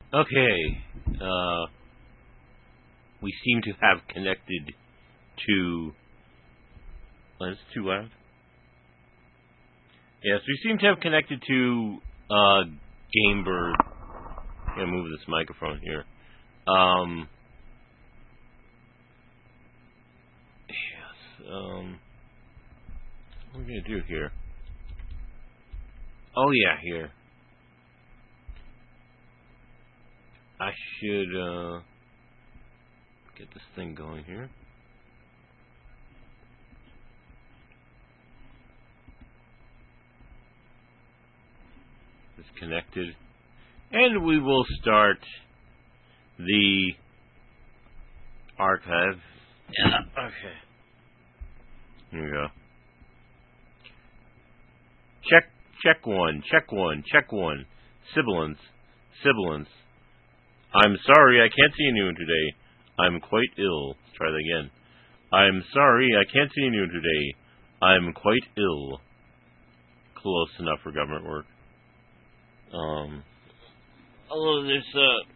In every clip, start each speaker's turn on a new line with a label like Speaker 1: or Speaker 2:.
Speaker 1: Okay. We seem to have connected to. Oh, it's too loud. Yes, we seem to have connected to Gamebird. I'm gonna move this microphone here. Yes. What are we gonna do here? Oh yeah, here. I should get this thing going here. It's connected. And we will start the archive. Yeah, okay. Here we go. Check one. Sibilance. I'm sorry, I can't see anyone today. I'm quite ill. Let's try that again. I'm sorry, I can't see anyone today. I'm quite ill. Close enough for government work. Although there's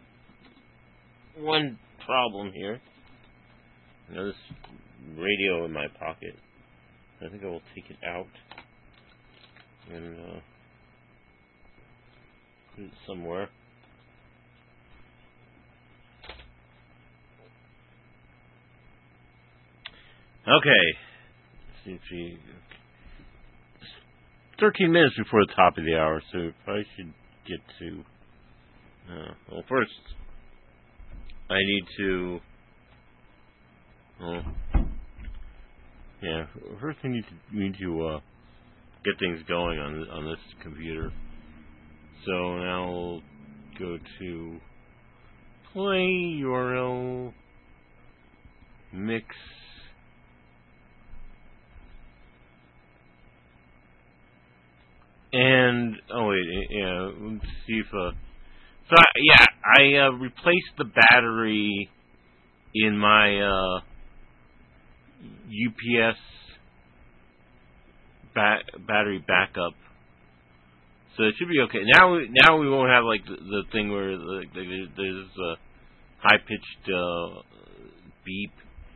Speaker 1: one problem here. You know, this radio in my pocket. I think I will take it out and put it somewhere. Okay. Seems to be 13 minutes before the top of the hour, so I should get to. Well, first, I need to. Yeah. First, we need to get things going on this computer. So now we'll go to play URL mix. And let's see if I replaced the battery in my UPS battery backup, so it should be okay. Now we won't have like the thing where there's a high pitched beep,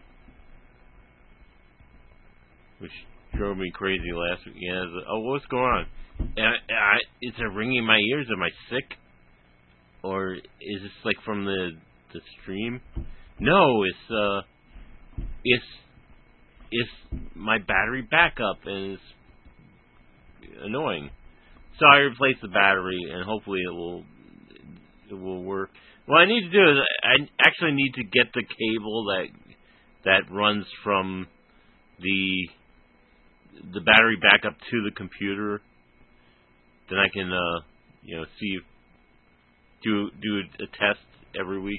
Speaker 1: which drove me crazy last week. Yeah, what's going on? Is it ringing in my ears? Am I sick? Or is this like from the stream? No, it's my battery backup, and it's annoying. So I replaced the battery, and hopefully it will work. What I need to do is I actually need to get the cable that runs from the battery backup to the computer. Then I can see do a test every week.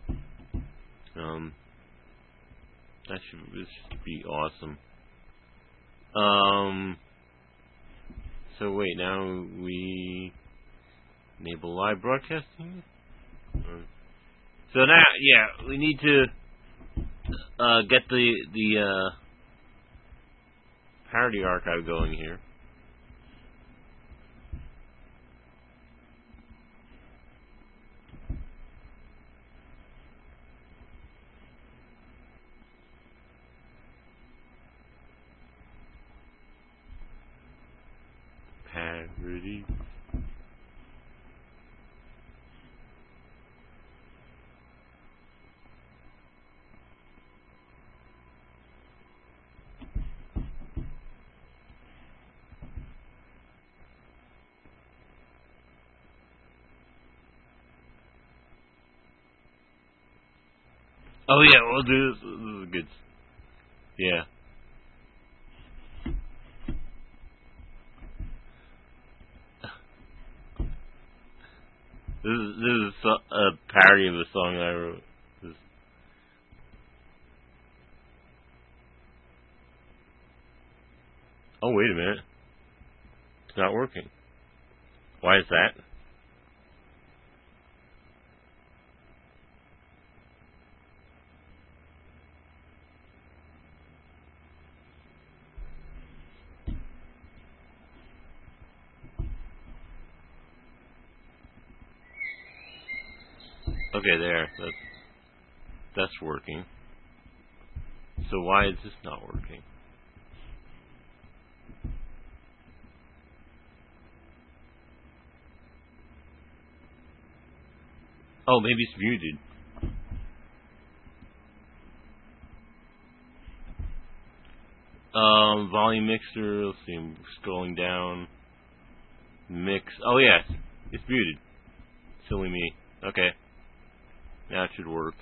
Speaker 1: This should be awesome. So wait, now we enable live broadcasting. So now, we need to get the parody archive going here. Parody. Oh yeah, we'll do this. This is good. Yeah. This is a parody of a song I wrote. Oh, wait a minute. It's not working. Why is that? Okay, there. That's working. So why is this not working? Oh, maybe it's muted. Volume mixer. Let's see. I'm scrolling down. Mix. Oh yes, it's muted. Silly me. Okay, now it should work.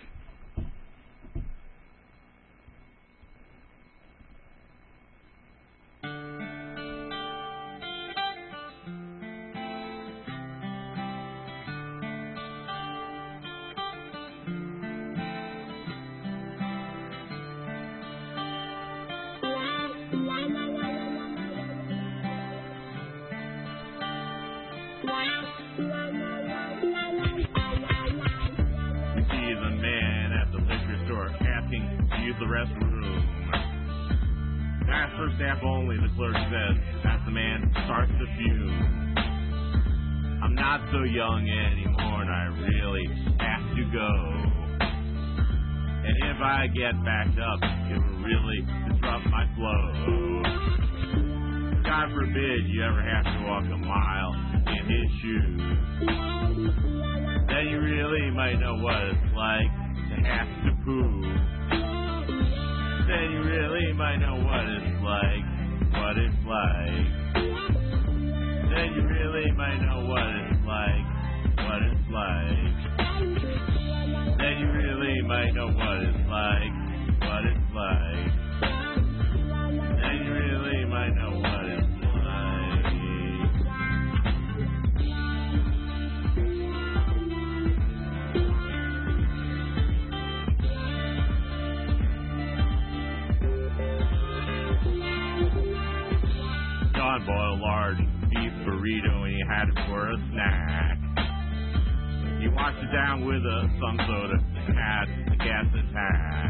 Speaker 2: The restroom. That's for staff only, the clerk says, as the man starts to fume. I'm not so young anymore, and I really have to go. And if I get backed up, it will really disrupt my flow. God forbid you ever have to walk a mile in his shoes. Then you really might know what it's like to have to poo. Then you really might know what it's like, what it's like. Then you really might know what it's like, what it's like. Then you really might know what it's like, what it's like. Then you really might know what it's like. John boiled a large beef burrito and he had it for a snack. He washed it down with some soda and had a gas attack.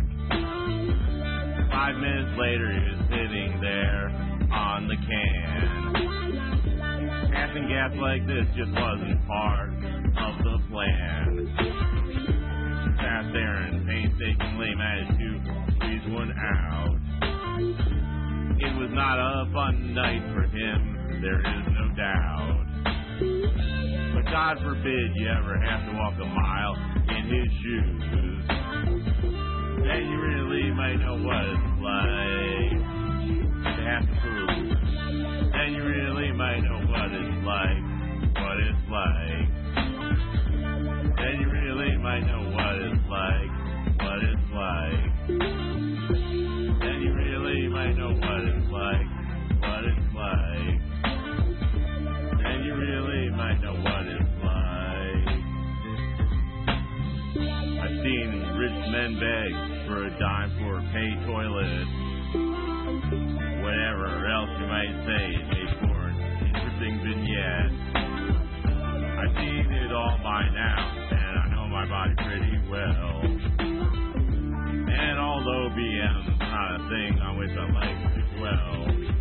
Speaker 2: 5 minutes later he was sitting there on the can. Passing gas like this just wasn't part of the plan. Sat there and painstakingly managed to squeeze one out. It was not a fun night for him, there is no doubt. But God forbid you ever have to walk a mile in his shoes. Then you really might know what it's like to have to prove. Then you really might know what it's like, what it's like. Then you really might know what it's like, what it's like. Then you really might know what it's like, what it's like. Then you really might know what it's like. I've seen rich men beg for a dime for a pay toilet. Whatever else you might say, it makes for an interesting vignette. I've seen it all by now, and I know my body pretty well. And although BM's not a thing on which I like to dwell,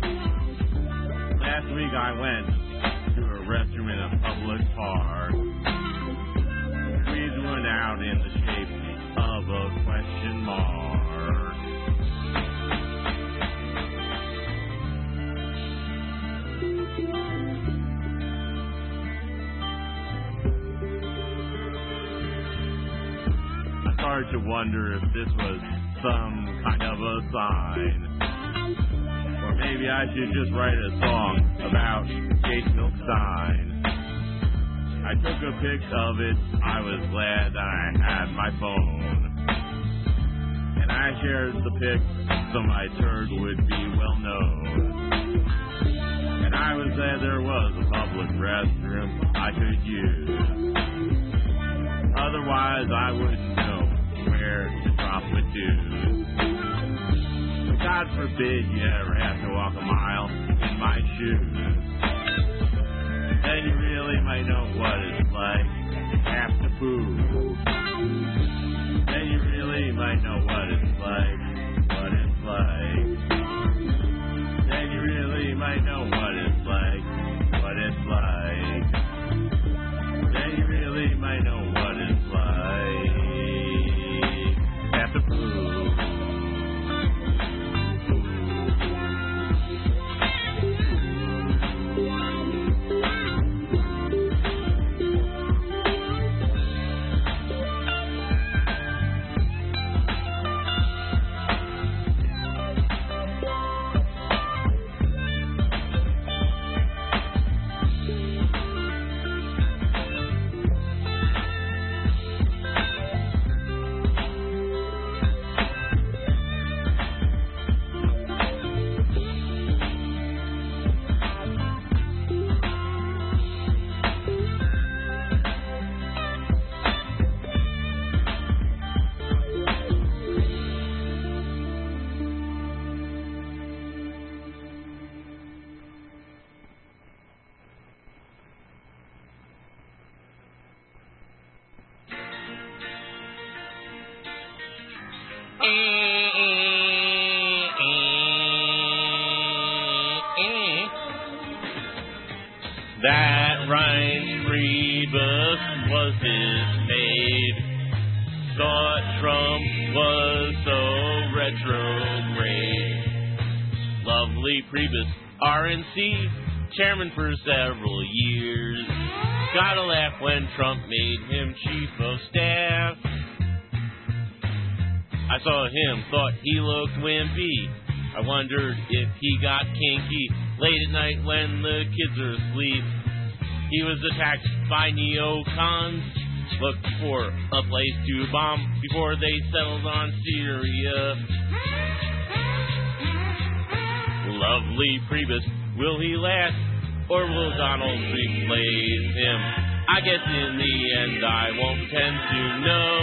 Speaker 2: last week I went to a restroom in a public park. Squeezed one out in the shape of a question mark. I started to wonder if this was some kind of a sign. Or maybe I should just write a song about Gates Milstein. I took a pic of it, I was glad that I had my phone. And I shared the pic so my turd would be well known. And I was glad there was a public restroom I could use. Otherwise I wouldn't know where to drop a dude. God forbid you ever have to walk a mile in my shoes. Then you really might know what it's like to have to poo. Then you really might know what it's like, what it's like. Then you really might know what it's like, what it's like. Then you really might know what it's like.
Speaker 1: That Reince Priebus was dismayed. Thought Trump was so retrograde. Lovely Priebus, RNC, chairman for several years. Gotta laugh when Trump made him chief of staff. I saw him, thought he looked wimpy. I wondered if he got kinky. Late at night when the kids are asleep, he was attacked by neocons. Looked for a place to bomb before they settled on Syria. Lovely Priebus, will he last, or will Donald replace him? I guess in the end I won't tend to know.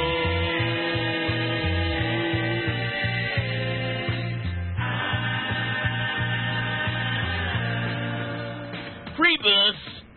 Speaker 1: Priebus!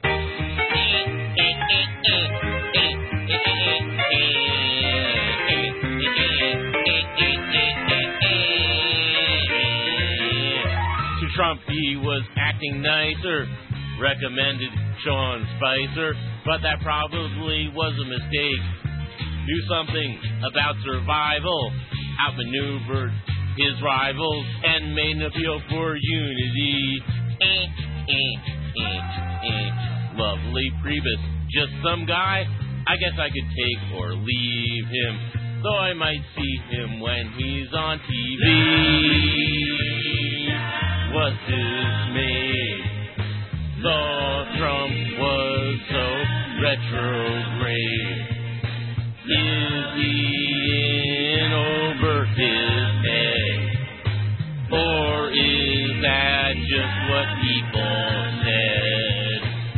Speaker 1: To Trump he was acting nicer, recommended Sean Spicer, but that probably was a mistake. Do something about survival, outmaneuvered his rivals, and made an appeal for unity. Lovely Priebus, just some guy, I guess I could take or leave him, though I might see him when he's on TV. Was dismayed, thought Trump was so retrograde. Is he in over his head, or is that just what people said?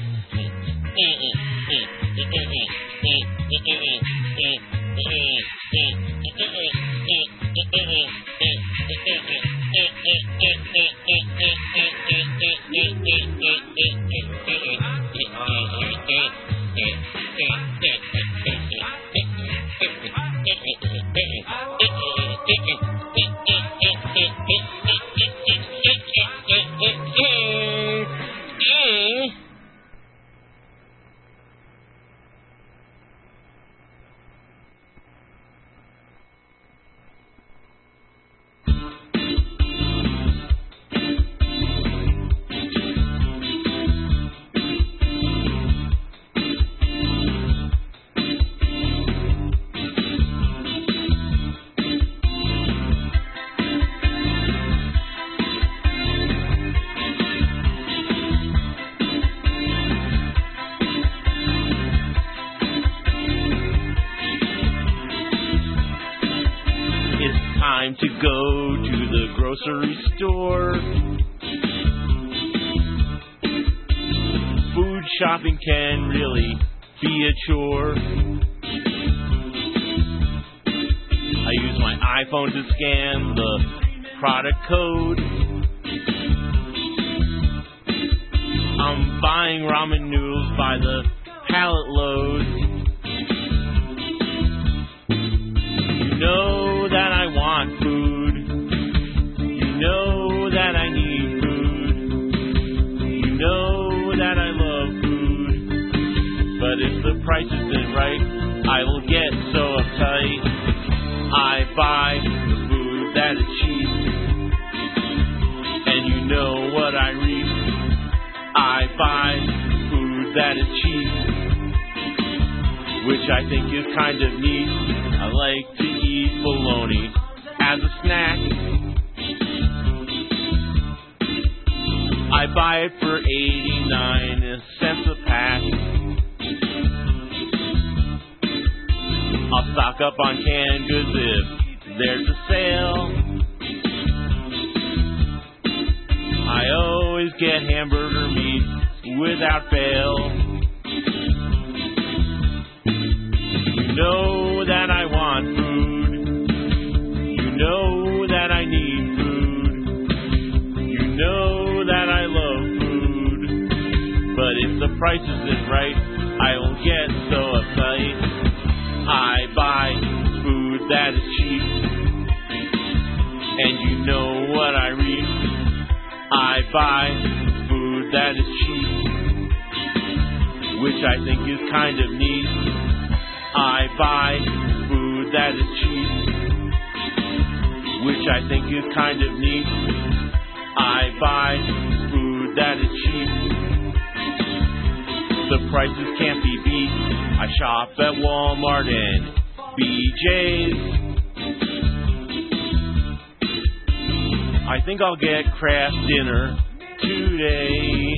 Speaker 1: Time to go to the grocery store. Food shopping can really be a chore. I use my iPhone to scan the product code. I'm buying ramen noodles by the pallet load. You know that I want food. You know that I need food. You know that I love food. But if the price isn't right, I will get so uptight. I buy the food that is cheap. And you know what I reap. I buy food that is cheap, which I think is kind of neat. I like to eat bologna as a snack. I buy it for 89 cents a pack. I'll stock up on canned goods if there's a sale. I always get hamburger meat without fail. You know that I want food. You know that I need food. You know that I love food. But if the price isn't right, I will get so uptight. I buy food that is cheap. buy food that is cheap, which I think is kind of neat. I buy food that is cheap, which I think is kind of neat. I buy food that is cheap. The prices can't be beat. I shop at Walmart and BJ's. I think I'll get Kraft Dinner today.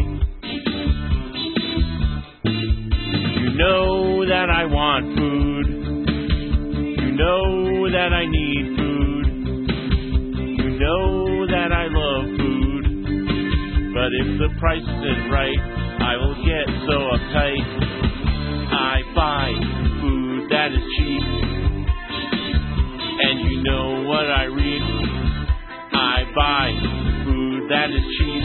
Speaker 1: You know that I want food. You know that I need food. You know that I love food. But if the price isn't right, I will get so uptight. I buy food that is cheap. And you know what I read? I buy food that is cheap,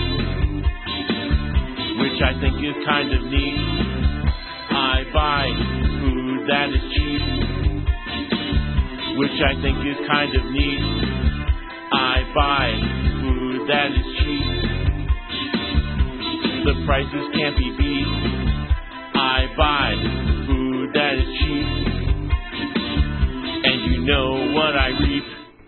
Speaker 1: which I think is kind of neat. I buy food that is cheap, which I think is kind of neat. I buy food that is cheap. The prices can't be beat. I buy food that is cheap, and you know what I reap.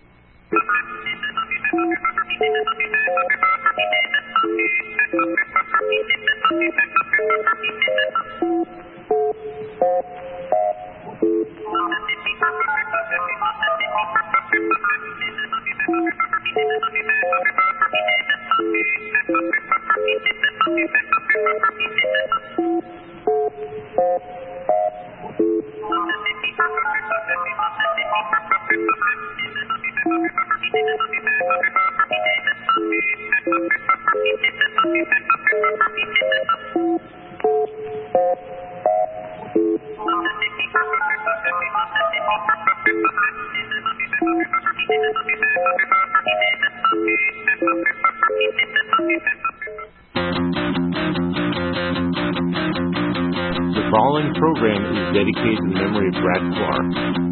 Speaker 3: The following program is dedicated in memory of Brad Clark.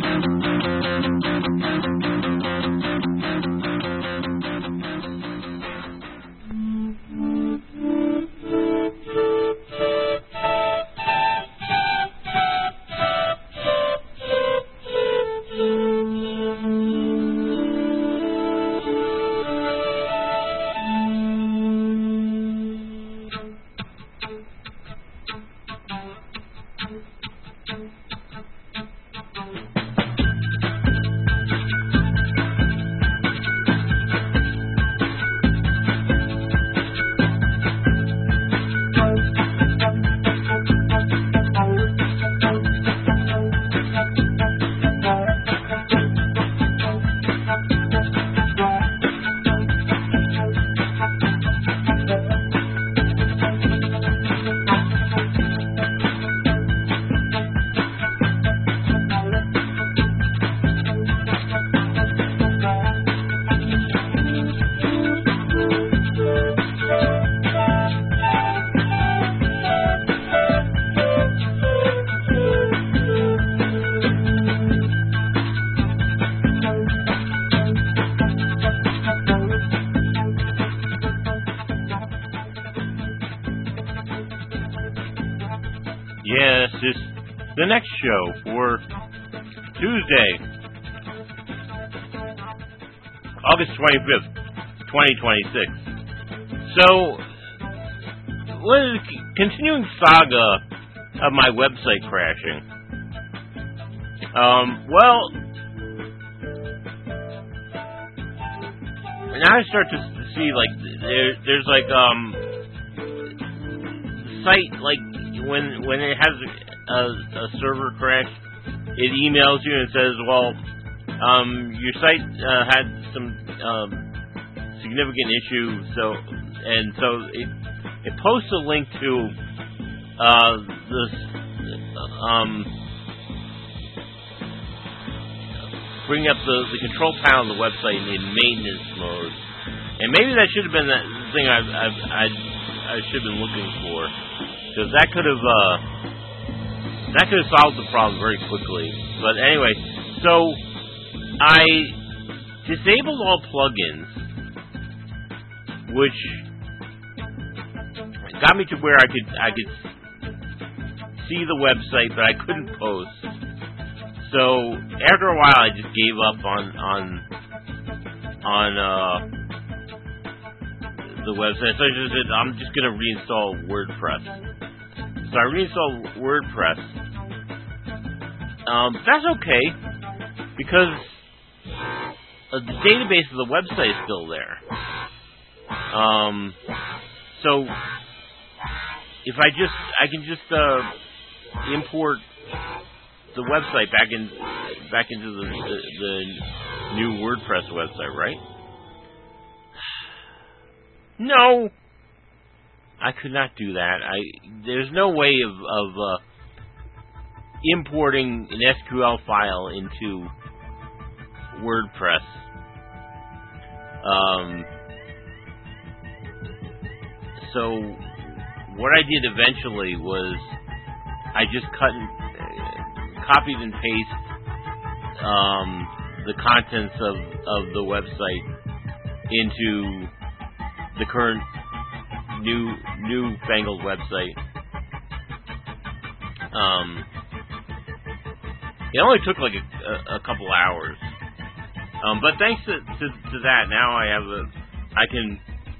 Speaker 1: Yes, it's the next show for Tuesday, August 25th, 2026. So, what is the continuing saga of my website crashing? Well, now I start to see, like, there's like, the site, like, when it has a server crash, it emails you and says, well, your site had some significant issue, so it posts a link to this bring up the control panel on the website in maintenance mode, and maybe that should have been the thing I should have been looking for. Because that could have solved the problem very quickly. But anyway, so I disabled all plugins, which got me to where I could see the website, but I couldn't post. So after a while, I just gave up on the website. So I just said, I'm just going to reinstall WordPress. So I reinstalled WordPress. That's okay, because the database of the website is still there. So if I can just import the website back into the new WordPress website, right? No, I could not do that. There's no way of importing an SQL file into WordPress. So what I did eventually was I just copied and pasted the contents of the website into the current newfangled website. It only took like a couple hours, but thanks to that, now I can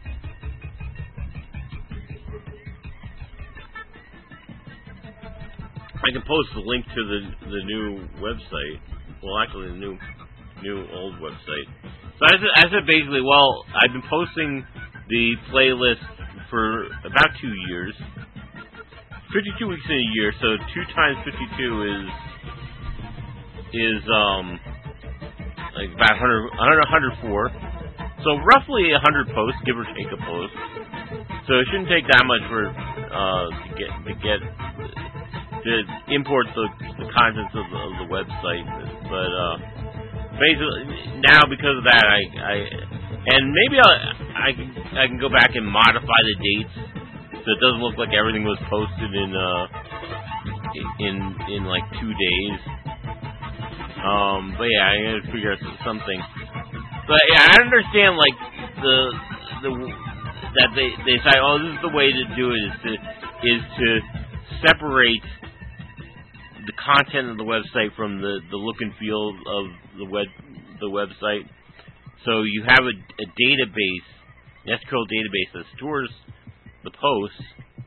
Speaker 1: post the link to the new website. Well, actually, the new old website. So I said basically, well, I've been posting the playlist for about 2 years, 52 weeks in a year. So 2 times 52 is like about 104. So roughly 100 posts, give or take a post. So it shouldn't take that much for to import the contents of the website, but basically now because of that, and maybe I can go back and modify the dates so it doesn't look like everything was posted in like 2 days. But yeah, I gotta figure out something. But yeah, I understand like that they say, oh, this is the way to do it is to separate the content of the website from the look and feel of the website. So you have a database, an SQL database that stores the posts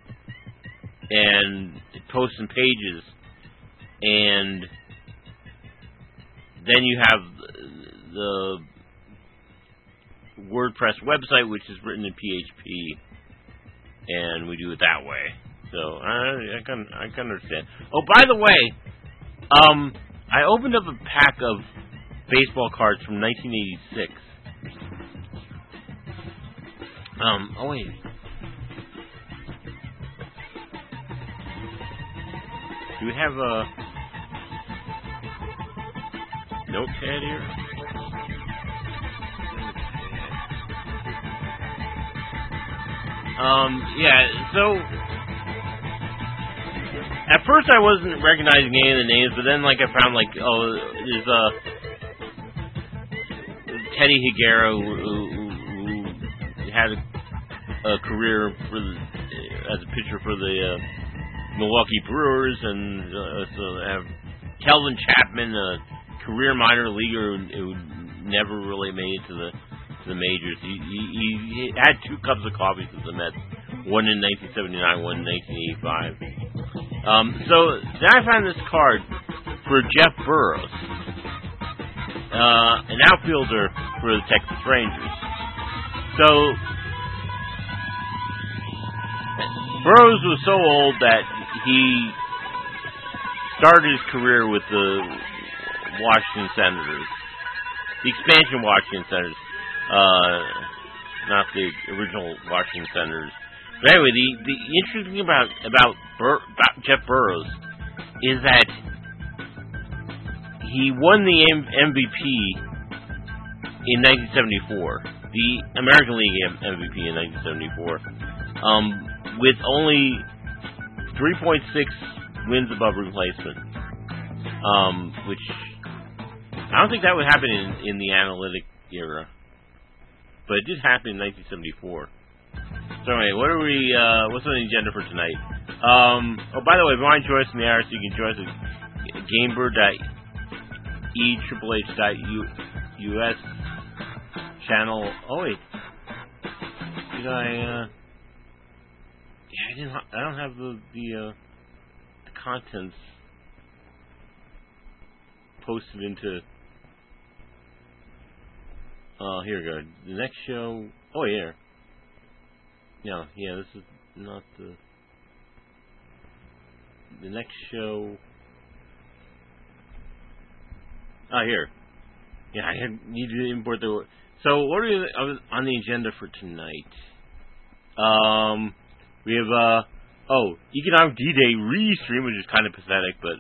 Speaker 1: and posts and pages, and then you have the WordPress website, which is written in PHP, and we do it that way. So I can understand. Oh, by the way, I opened up a pack of baseball cards from 1986. Oh wait. Do we have a notepad here? Yeah, so at first I wasn't recognizing any of the names, but then like I found like, oh, there's Teddy Higuera who had a career as a pitcher for the Milwaukee Brewers, and so I have Kelvin Chapman, a career minor leaguer who never really made it to the majors. He had 2 cups of coffee with the Mets, one in 1979, one in 1985. So then I found this card for Jeff Burroughs, an outfielder for the Texas Rangers. So Burroughs was so old that he started his career with the Washington Senators, the expansion Washington Senators, not the original Washington Senators. But anyway, the interesting thing about Jeff Burroughs is that he won the MVP in 1974, the American League MVP in 1974, with only 3.6 wins above replacement, which I don't think that would happen in the analytic era, but it did happen in 1974. So anyway, what are we? What's on the agenda for tonight? Oh, by the way, if you want to join us in the IRC, you can join us at gamer.e.us channel. Oh wait, did I? Yeah, I don't have the contents posted into. Here we go. The next show. Oh yeah. Yeah. This is not the next show. Here. Yeah, I need to import the. So what are we on the agenda for tonight? We have Economic D-Day restream, which is kind of pathetic, but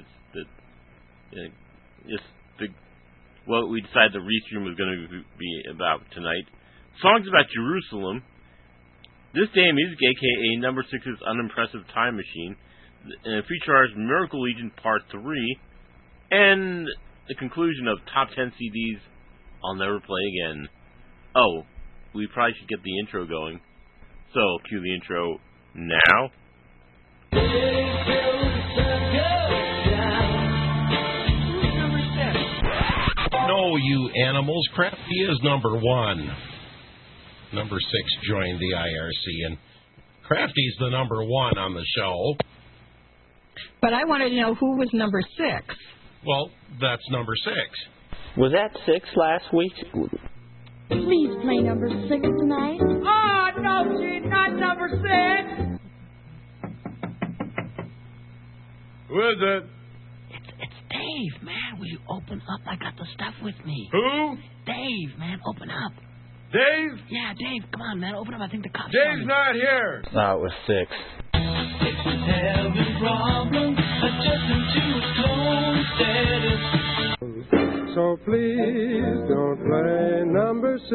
Speaker 1: what we decided the restream was going to be about tonight. Songs about Jerusalem. This Day in Music, a.k.a. Number 6's Unimpressive Time Machine. And Feature Artist Miracle Legion Part 3. And the conclusion of Top 10 CDs I'll Never Play Again. Oh, we probably should get the intro going. So, cue the intro now.
Speaker 4: No, you animals. Crafty is number 1. Number 6 joined the IRC, and Crafty's the number 1 on the show.
Speaker 5: But I wanted to know who was number 6.
Speaker 4: Well, that's number 6.
Speaker 3: Was that 6 last week?
Speaker 6: Please play number 6 tonight.
Speaker 7: Oh, no, she's not number 6.
Speaker 2: Who is it?
Speaker 8: It's Dave, man. Will you open up? I got the stuff with me.
Speaker 2: Who?
Speaker 8: Dave, man. Open up.
Speaker 2: Dave?
Speaker 8: Yeah, Dave. Come on, man. Open up. I think the cops
Speaker 2: Dave's not here.
Speaker 3: No, it was 6.
Speaker 9: So please don't play number 6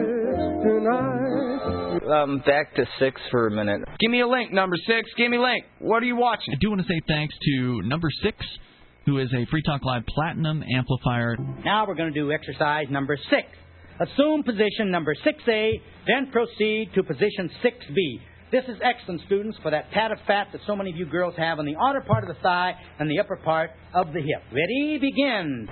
Speaker 9: tonight.
Speaker 10: Back to 6 for a minute.
Speaker 11: Give me a link, number 6. Give me a link. What are you watching?
Speaker 12: I do want to say thanks to number 6, who is a Free Talk Live Platinum amplifier.
Speaker 13: Now we're going to do exercise number 6. Assume position number 6A, then proceed to position 6B. This is excellent, students, for that pad of fat that so many of you girls have on the outer part of the thigh and the upper part of the hip. Ready? Begin.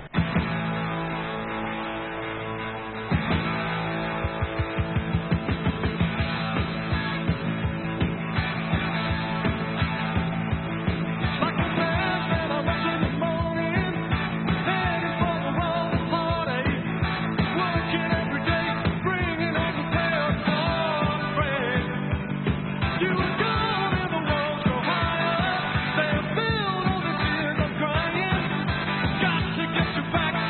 Speaker 7: Got to get you back.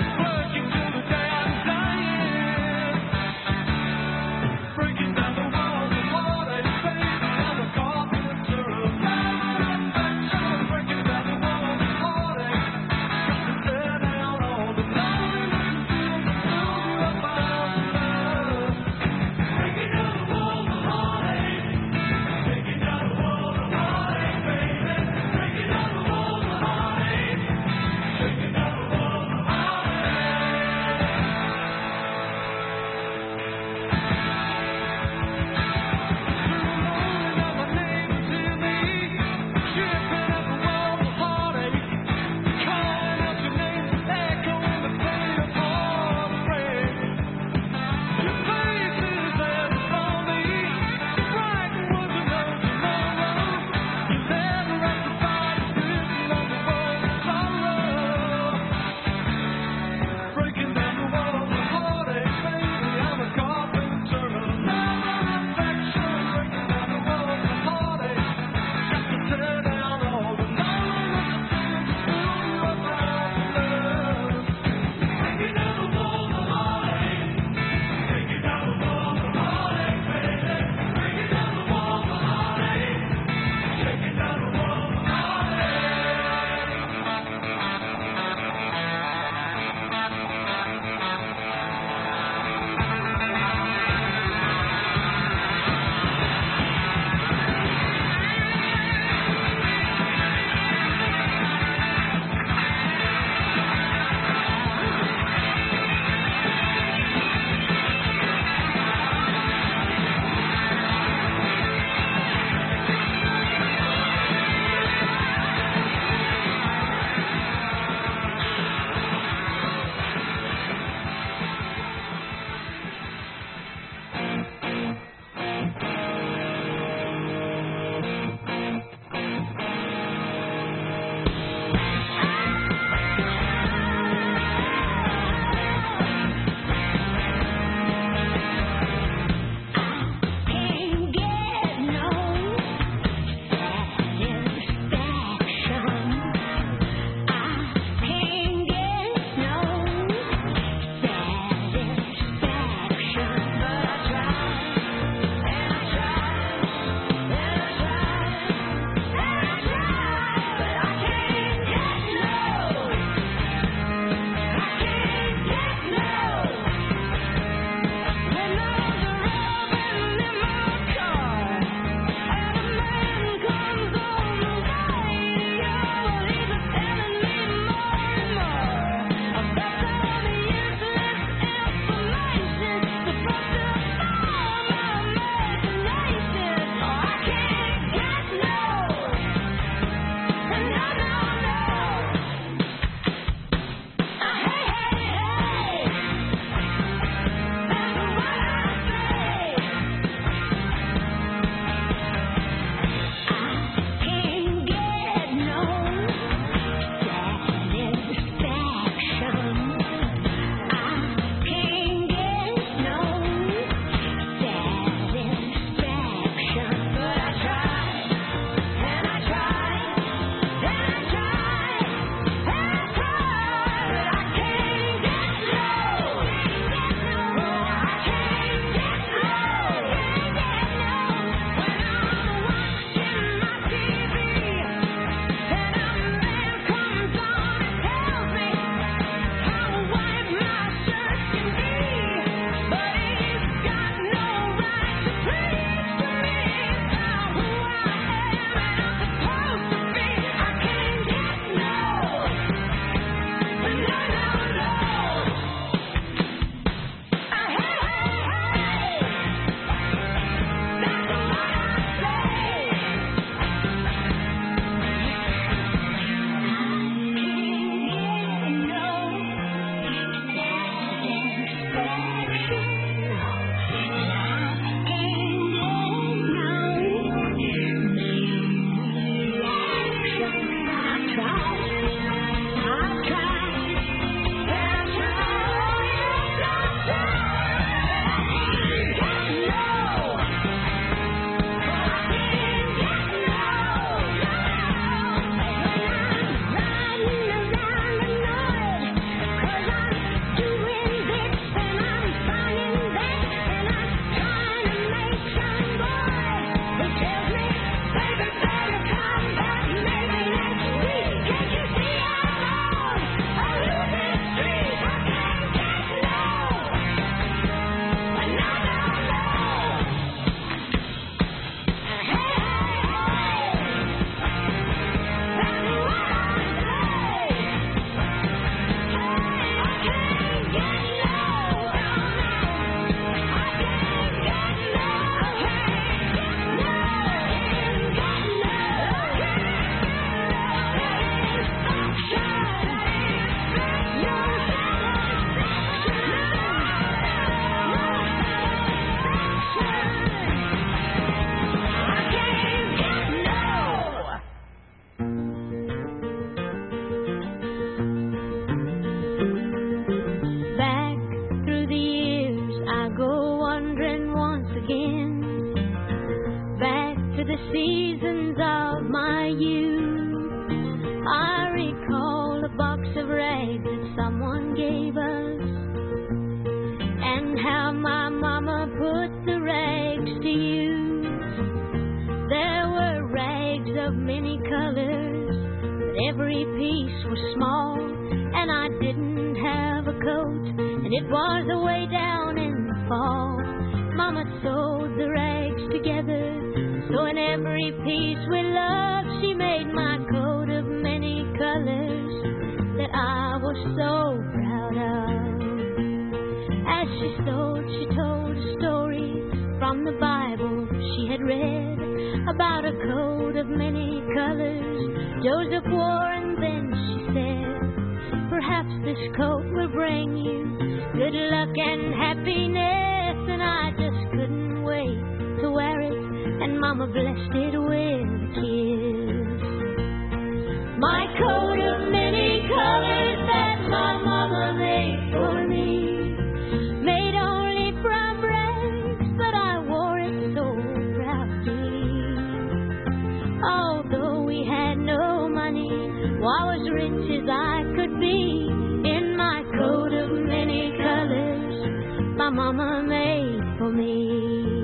Speaker 10: the seasons of my youth. I recall a box of rags that someone gave us, and how my mama put the rags to use. There were rags of many colors, but every piece was small, and I didn't have a coat, and it was away down in the fall. Mama sewed the rags together, so in every piece with love she made my coat of many colors that I was so proud of. As she sewed, she told a story from the Bible she had read about a coat of many colors Joseph wore, and then she said, perhaps this coat will bring you good luck and happiness. And I just couldn't wait to wear it, and Mama blessed it with a kiss. My coat of many colors that my Mama made for me, made only from rags, but I wore it so proudly. Although we had no money, I was rich as I could be in my coat of many colors my Mama made for me.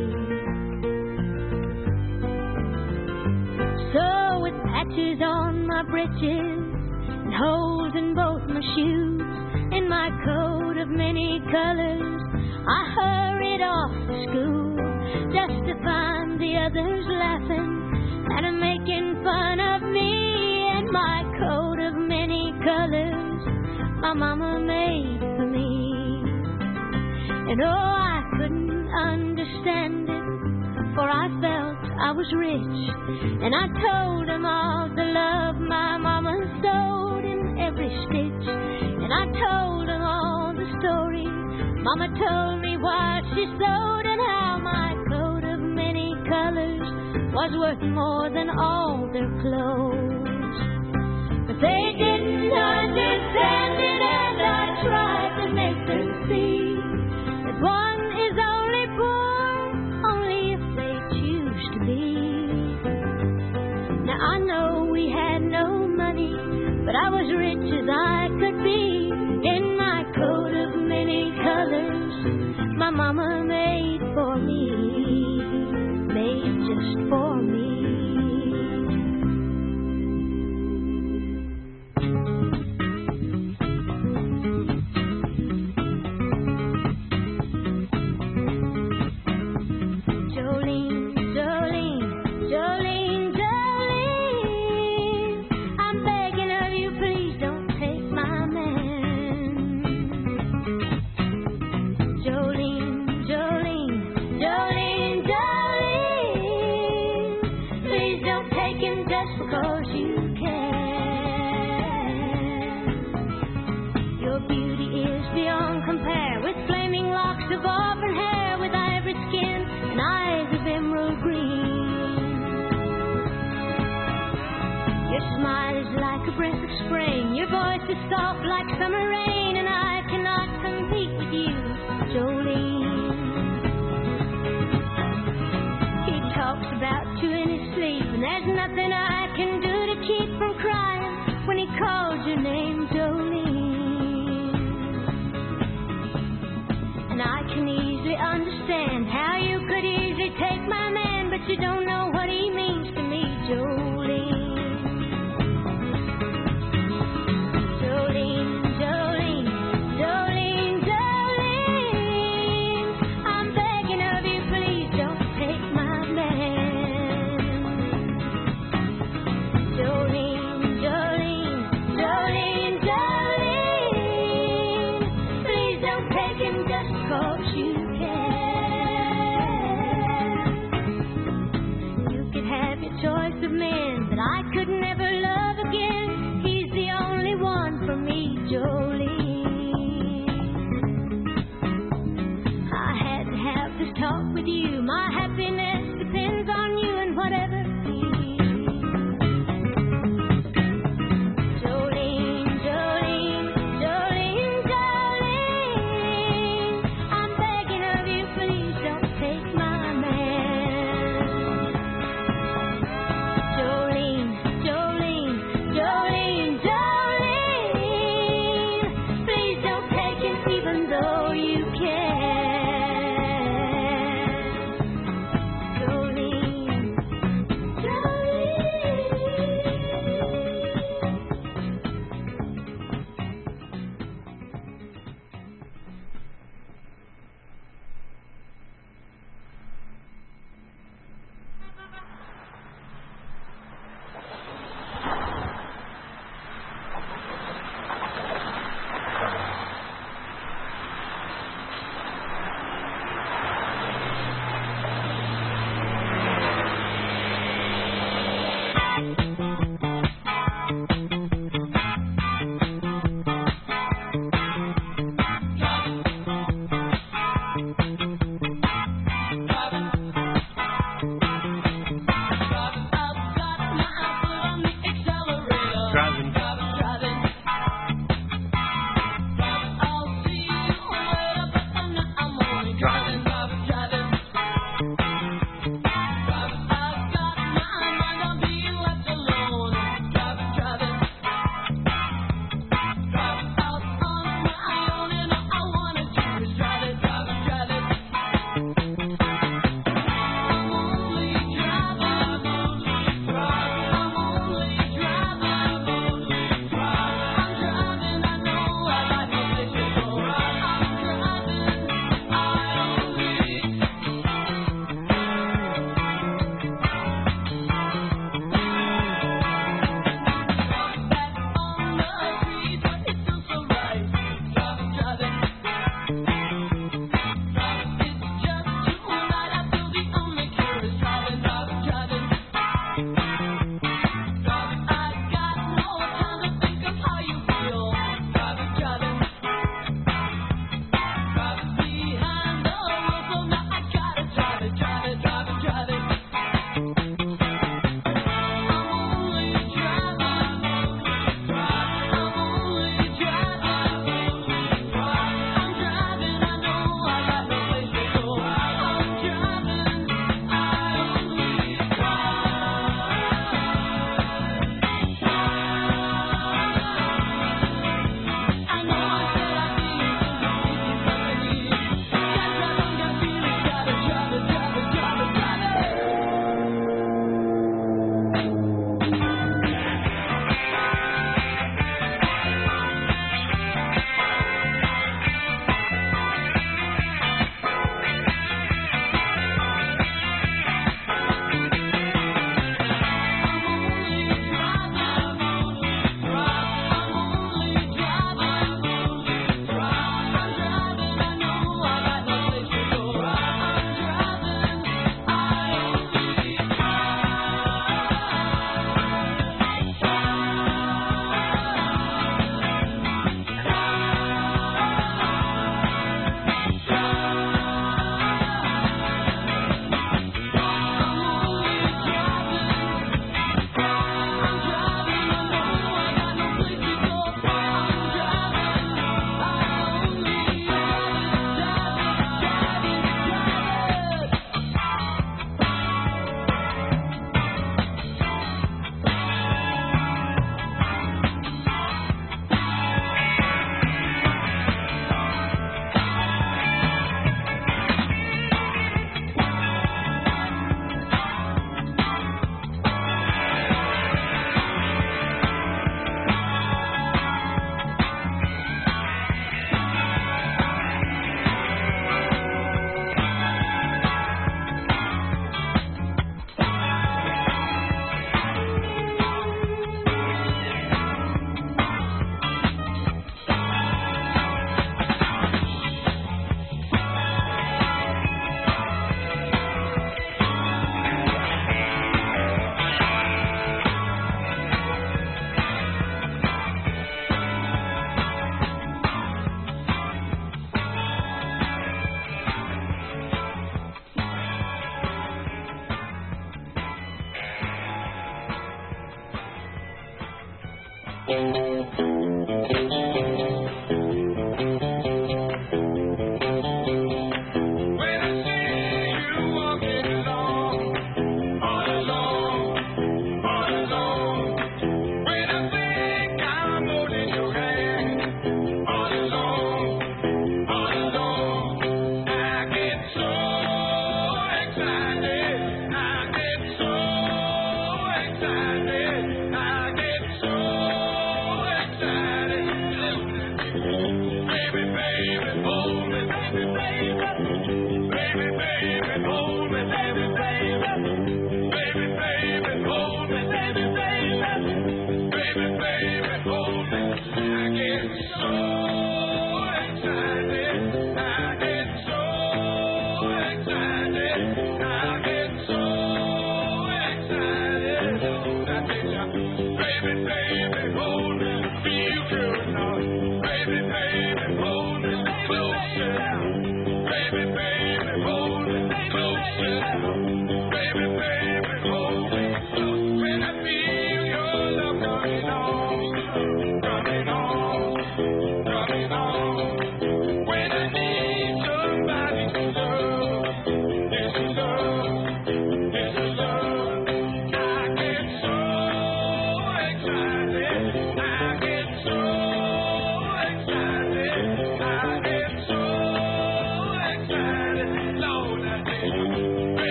Speaker 10: So with patches on my breeches and holes in both my shoes, in my coat of many colors I hurried off to school, just to find the others laughing and making fun of me in my coat of many colors my Mama made for me. And oh, I couldn't understand it, for I felt I was rich, and I told them all the love my Mama sewed in every stitch, and I told them all the story Mama told me while she sewed, and how my coat of many colors was worth more than all their clothes. But they didn't understand it, and I tried to make them see that one is only poor only if they choose to be. Now I know we had no money, but I was rich as I could be in my coat of many colors my Mama made for me, made just for me. Spring, your voice is soft like summer rain, and I cannot compete with you, Jolene. He talks about you in his sleep, and there's nothing I can do to keep from crying when he calls your name, Jolene. And I can easily understand how you could easily take my man, but you don't know what he means to me, Jolene.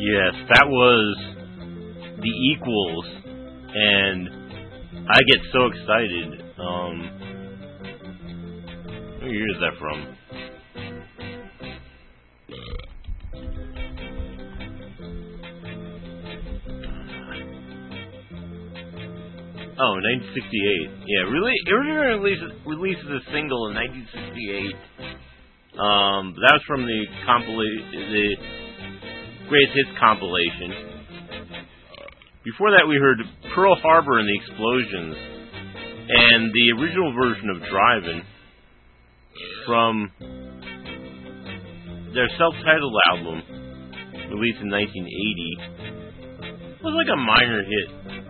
Speaker 1: Yes, that was The Equals, and I get so excited. What year is that from? Oh, 1968. Yeah, really. It originally released as a single in 1968. That was from the Greatest Hits compilation. Before that, we heard Pearl Harbor and the Explosions, and the original version of Drivin' from their self-titled album, released in 1980. It was like a minor hit.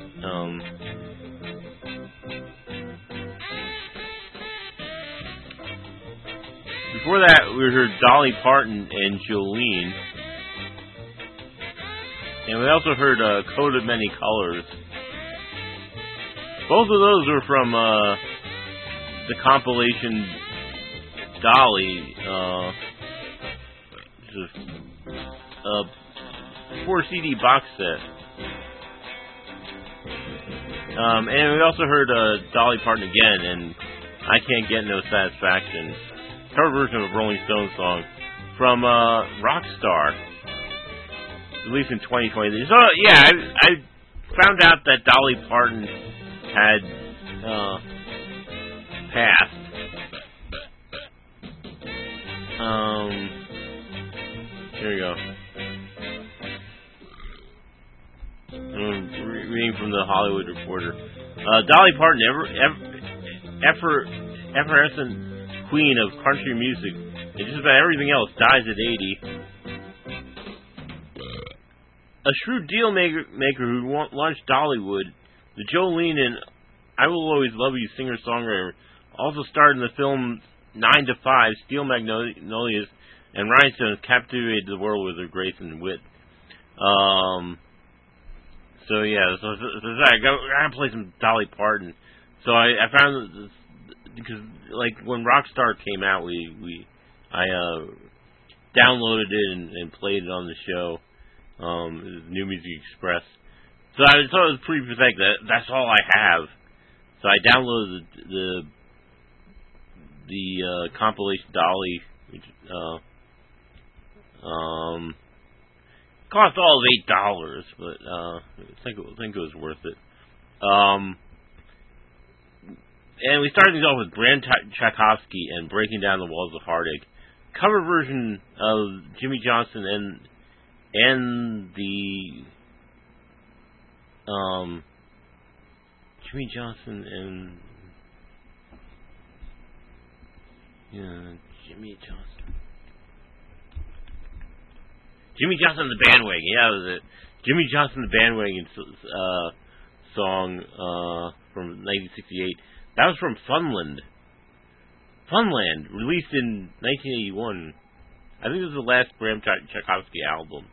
Speaker 1: Before that, we heard Dolly Parton and Jolene. And we also heard Coat of Many Colors. Both of those were from the compilation Dolly. A 4-CD box set. And we also heard Dolly Parton again, and I Can't Get No Satisfaction. Cover version of a Rolling Stones song from Rockstar, released in 2020. So yeah, I found out that Dolly Parton had passed. Here we go. I'm reading from the Hollywood Reporter. Dolly Parton, effervescent queen of country music, and just about everything else, dies at 80. A shrewd deal maker who launched Dollywood, the Jolene and I Will Always Love You singer-songwriter, also starred in the film 9 to 5, Steel Magnolias, and Rhinestones, captivated the world with her grace and wit. So yeah, so I gotta play some Dolly Parton. So I found this, because like when Rockstar came out, I downloaded it and played it on the show. New Music Express. So I thought it was pretty pathetic. That's all I have. So I downloaded the compilation Dolly, which cost all of $8, but I think it was worth it. And we started things off with Brand Tchaikovsky and Breaking Down the Walls of Heartache, cover version of Jimmy Johnson and the Jimmy Johnson and Jimmy Johnson and the Bandwagon. Yeah, that was it. Jimmy Johnson and the Bandwagon song from 1968. That was from Funland, released in 1981. I think it was the last Bram Tchaikovsky album.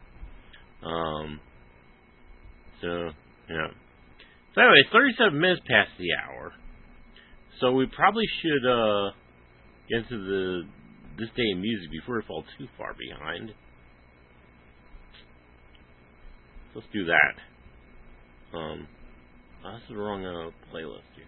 Speaker 1: So anyway, 37 minutes past the hour. So we probably should get into this day in music before we fall too far behind. Let's do that. This is the wrong playlist here.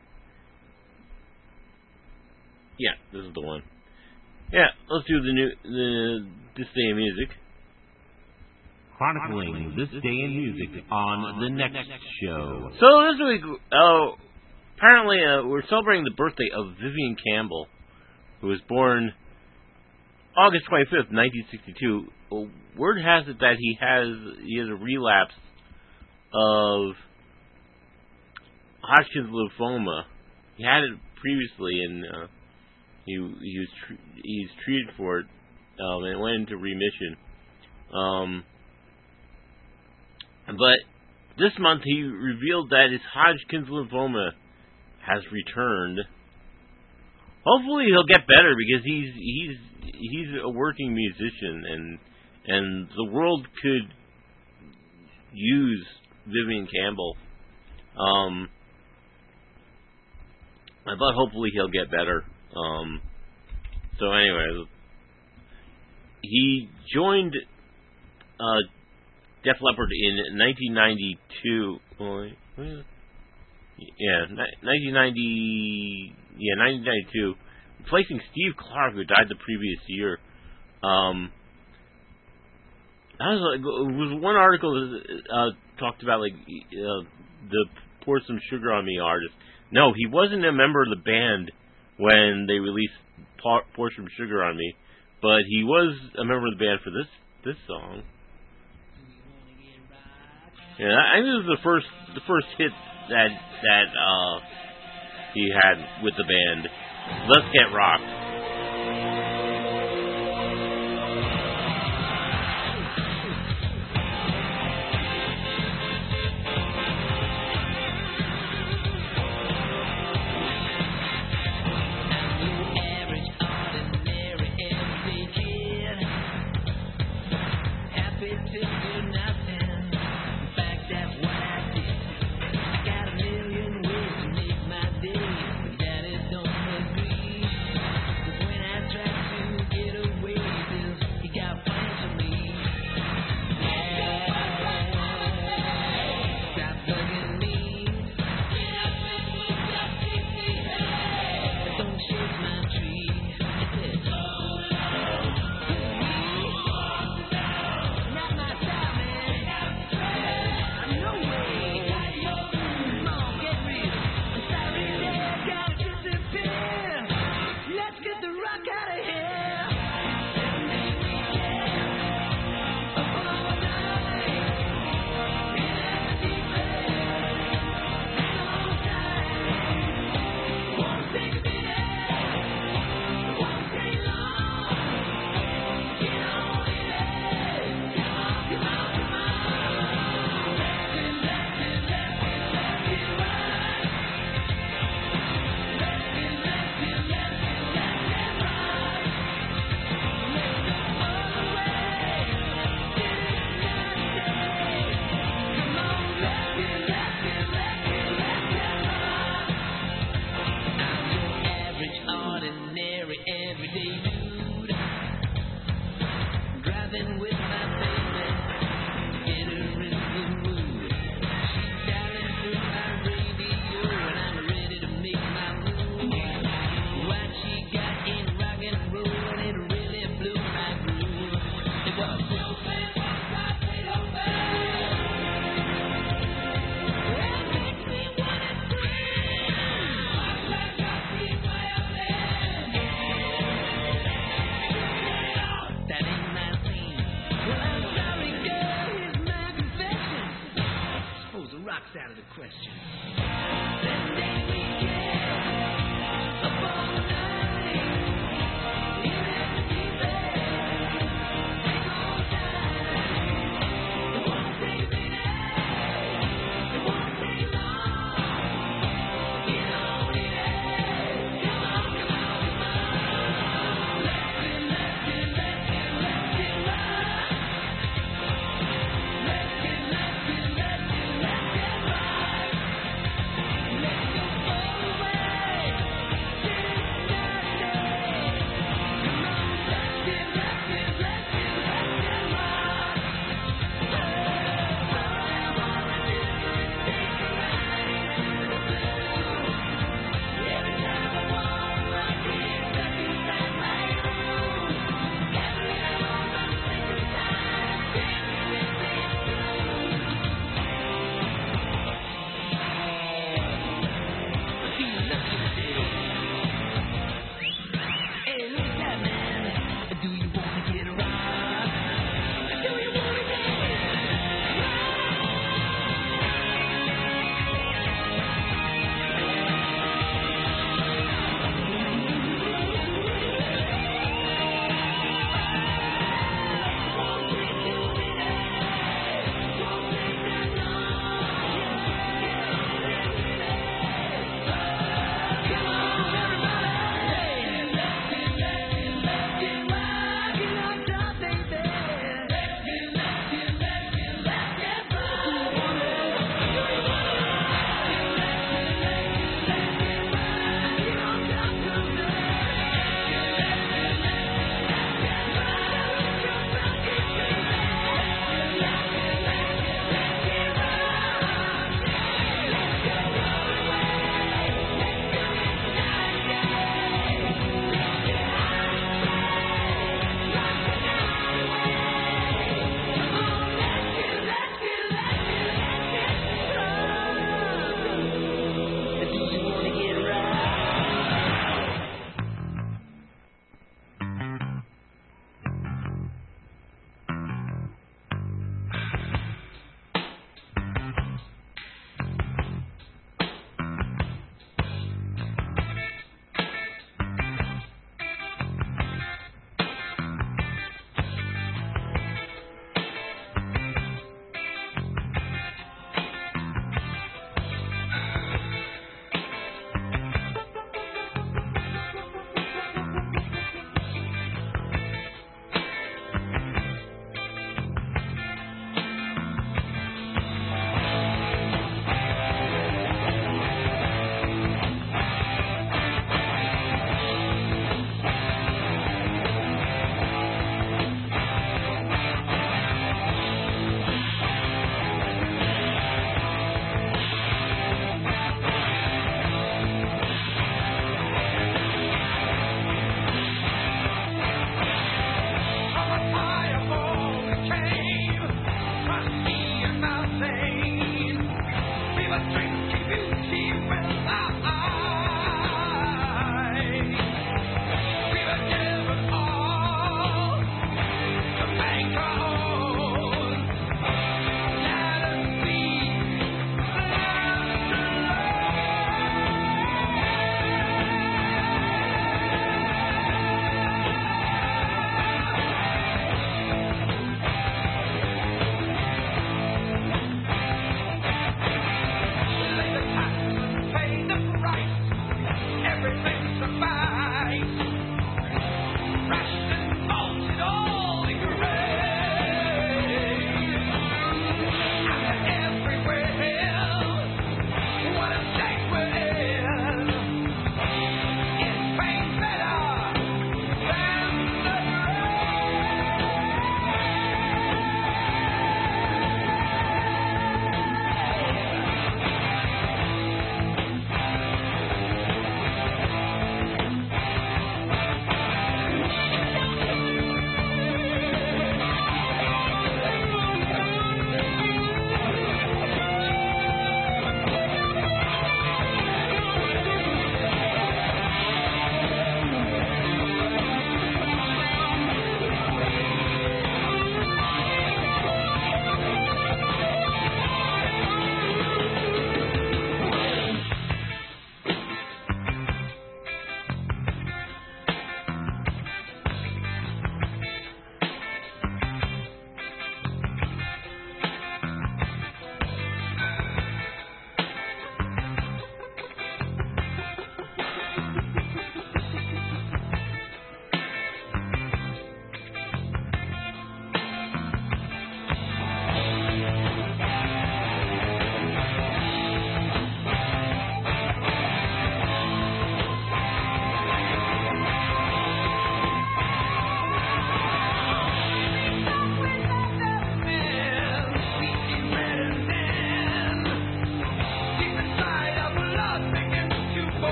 Speaker 1: Yeah, this is the one. Yeah, let's do this day in music.
Speaker 3: Chronicling this day in music on the next show.
Speaker 1: So this week, apparently, we're celebrating the birthday of Vivian Campbell, who was born August 25th, 1962. Word has it that he has a relapse of Hodgkin's lymphoma. He had it previously, and he's treated for it, and it went into remission. But this month he revealed that his Hodgkin's lymphoma has returned. Hopefully he'll get better, because he's a working musician, and the world could use Vivian Campbell. But hopefully he'll get better. So anyway, he joined Def Leppard in 1992. Yeah, 1992, replacing Steve Clark, who died the previous year. It was one article that talked about the Pour Some Sugar on Me artist. No, he wasn't a member of the band when they released Pour Some Sugar on Me, but he was a member of the band for this song. Yeah, I think this was the first hit that he had with the band. Let's Get Rocked.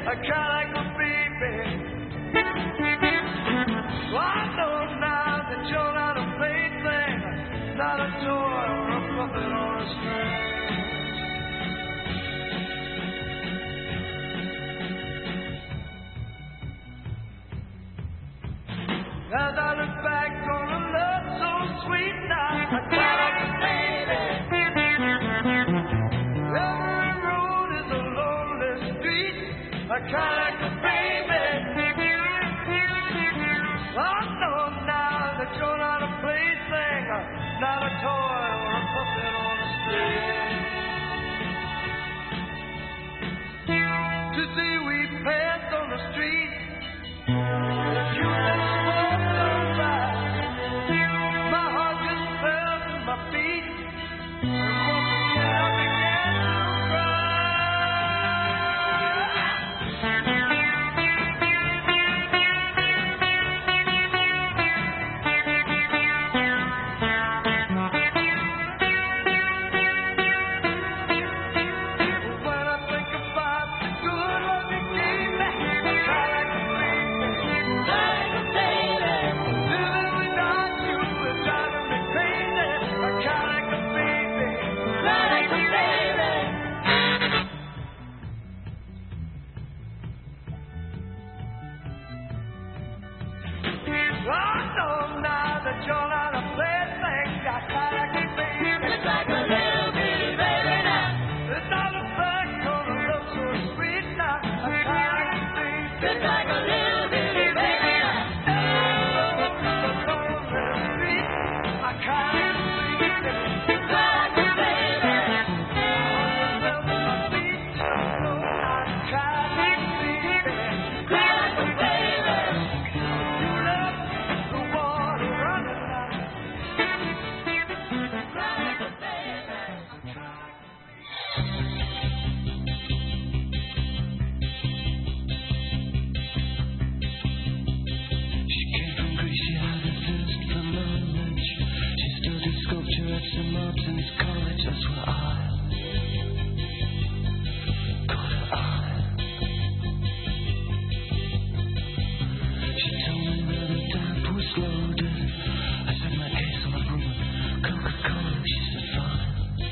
Speaker 7: I cry like a baby. Well, I know now that you're not a plaything, not a toy or a puppet or a string. As I look back on a love so sweet now, I cry like a baby. Every road is a lonely street, I cry like a baby. I know now that you're not a plaything, not a toy or a puppet on a string. To see we passed on the street, you just walked on by. My heart just fell to my feet, and I began to cry. When I think about the good love you gave me, I cry like a baby. Living without you is driving me crazy. I cry like a baby. I know now that you're not a plaything. I cry like a baby. Just like a little bitty baby now. It's not a fact, gonna look so sweet now. I cry like a baby. Just like a little bitty baby now. I cry like a baby. Just like a baby. I cry like a baby. Cry like a baby. You love the water running out. Cry like a baby.
Speaker 14: She came from Greece, she had a thirst for knowledge. She studied sculpture at St. Martin's College. That's where I got her eye. She told me that the tap was loaded. I said, my case on the room, Coca-Cola. She said, fine.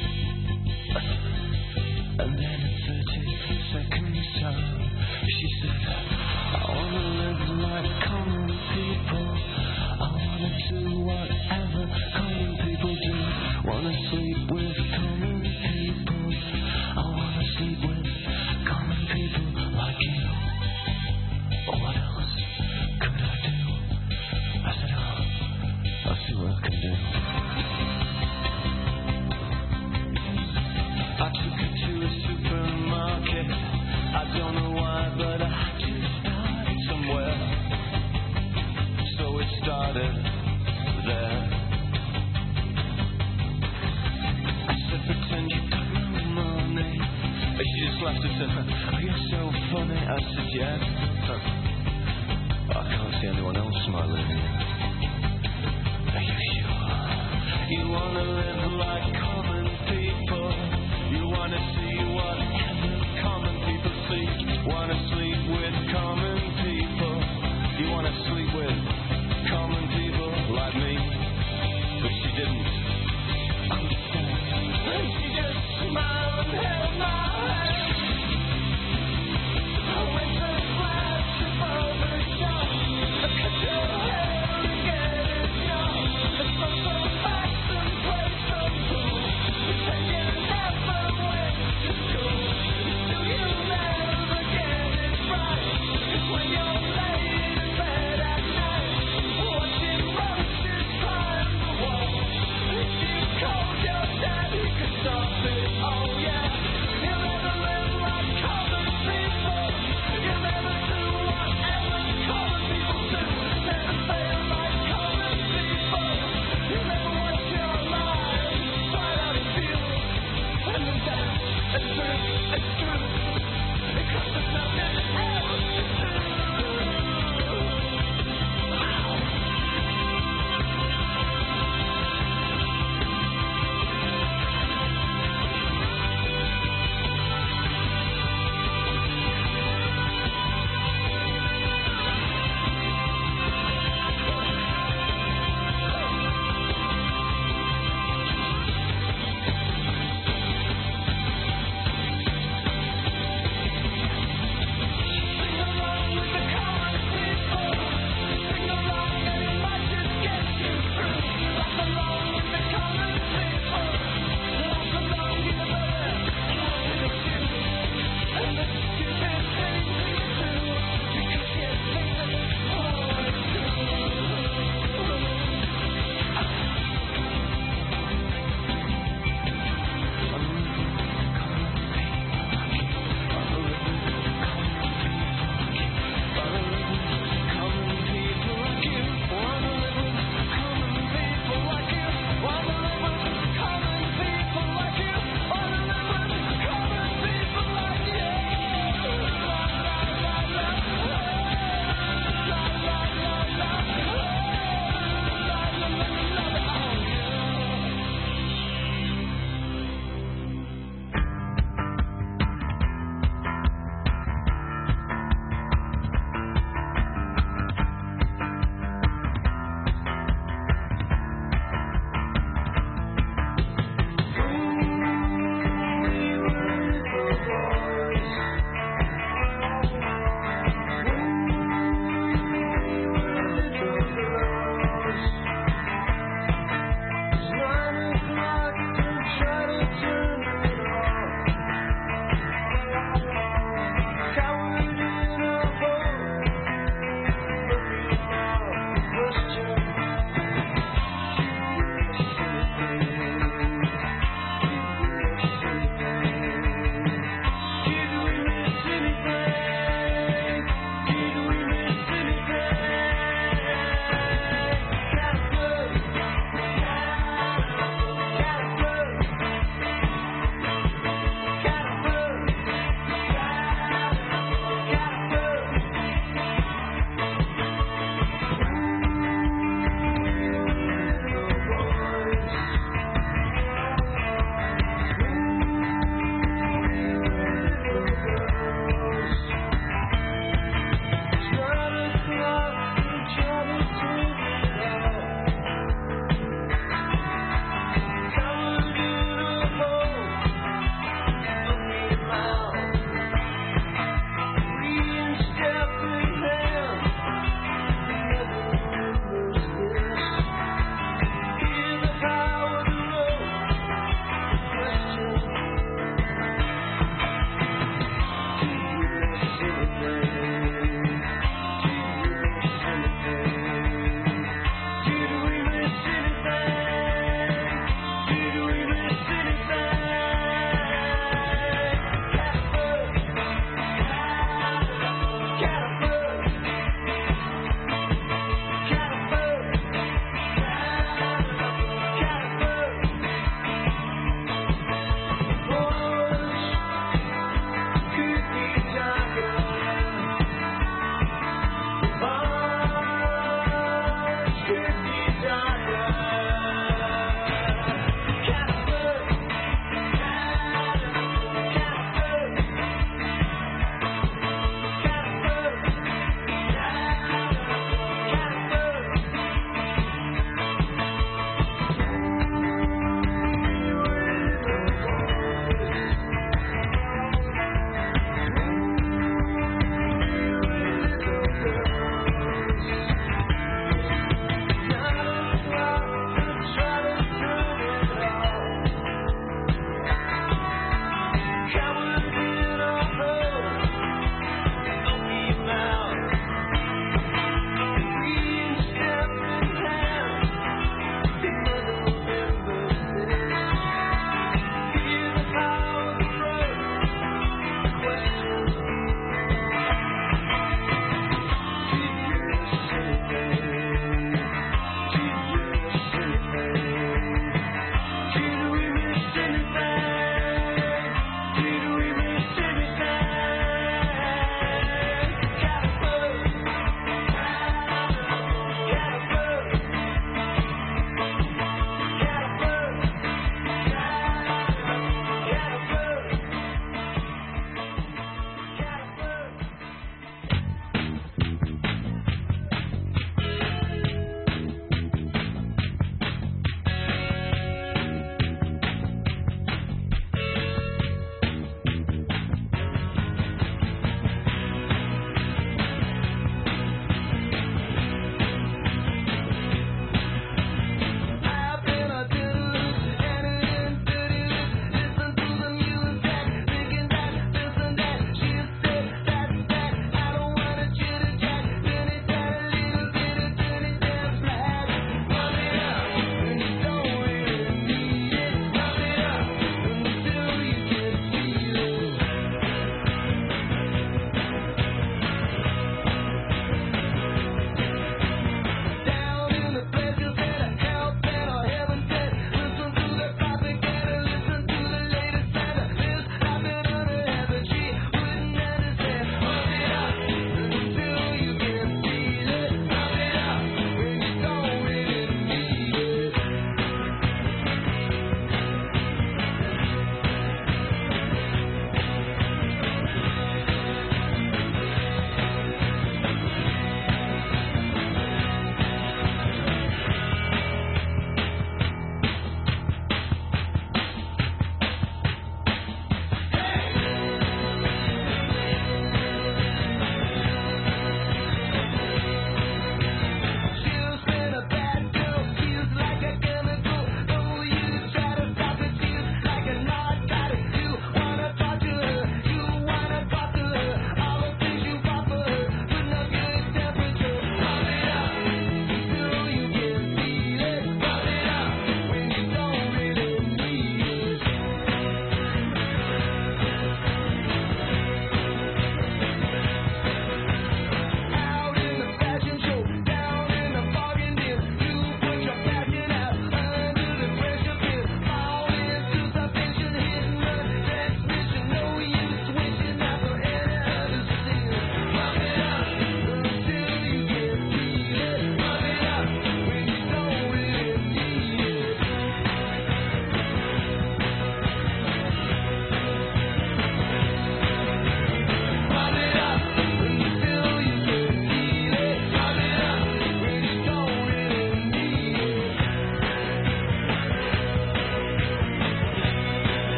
Speaker 14: And then at 30 seconds time, she said, I wanna live like common people. I wanna do whatever common people do. Wanna sleep with common people. I wanna sleep with common people like you. What else could I do? I said, oh, I'll see what I can do. I took her to a supermarket. I don't know why, but I had to start somewhere. So it started there. I said, pretend you got no money. She just laughed and said, oh, you're so funny. I said, yeah. I can't see anyone else smiling here. Are you sure? You wanna live like common people. You wanna see whatever common people see. Wanna sleep with common people. You wanna sleep with common people like me. But she didn't understand. And she just smiled and held my hand. I went to class above the shop. I cut your hair and get it young. I smoked some packs and played some pool. Pretend you never went to school. Do you never get it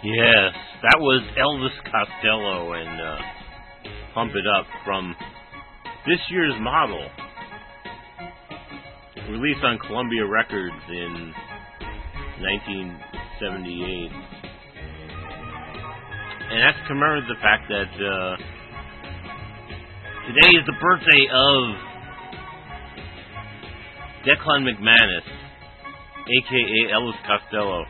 Speaker 1: Yes, that was Elvis Costello and Pump It Up from this year's model. Released on Columbia Records in 1978. And that's to commemorate the fact that today is the birthday of Declan McManus, a.k.a. Elvis Costello.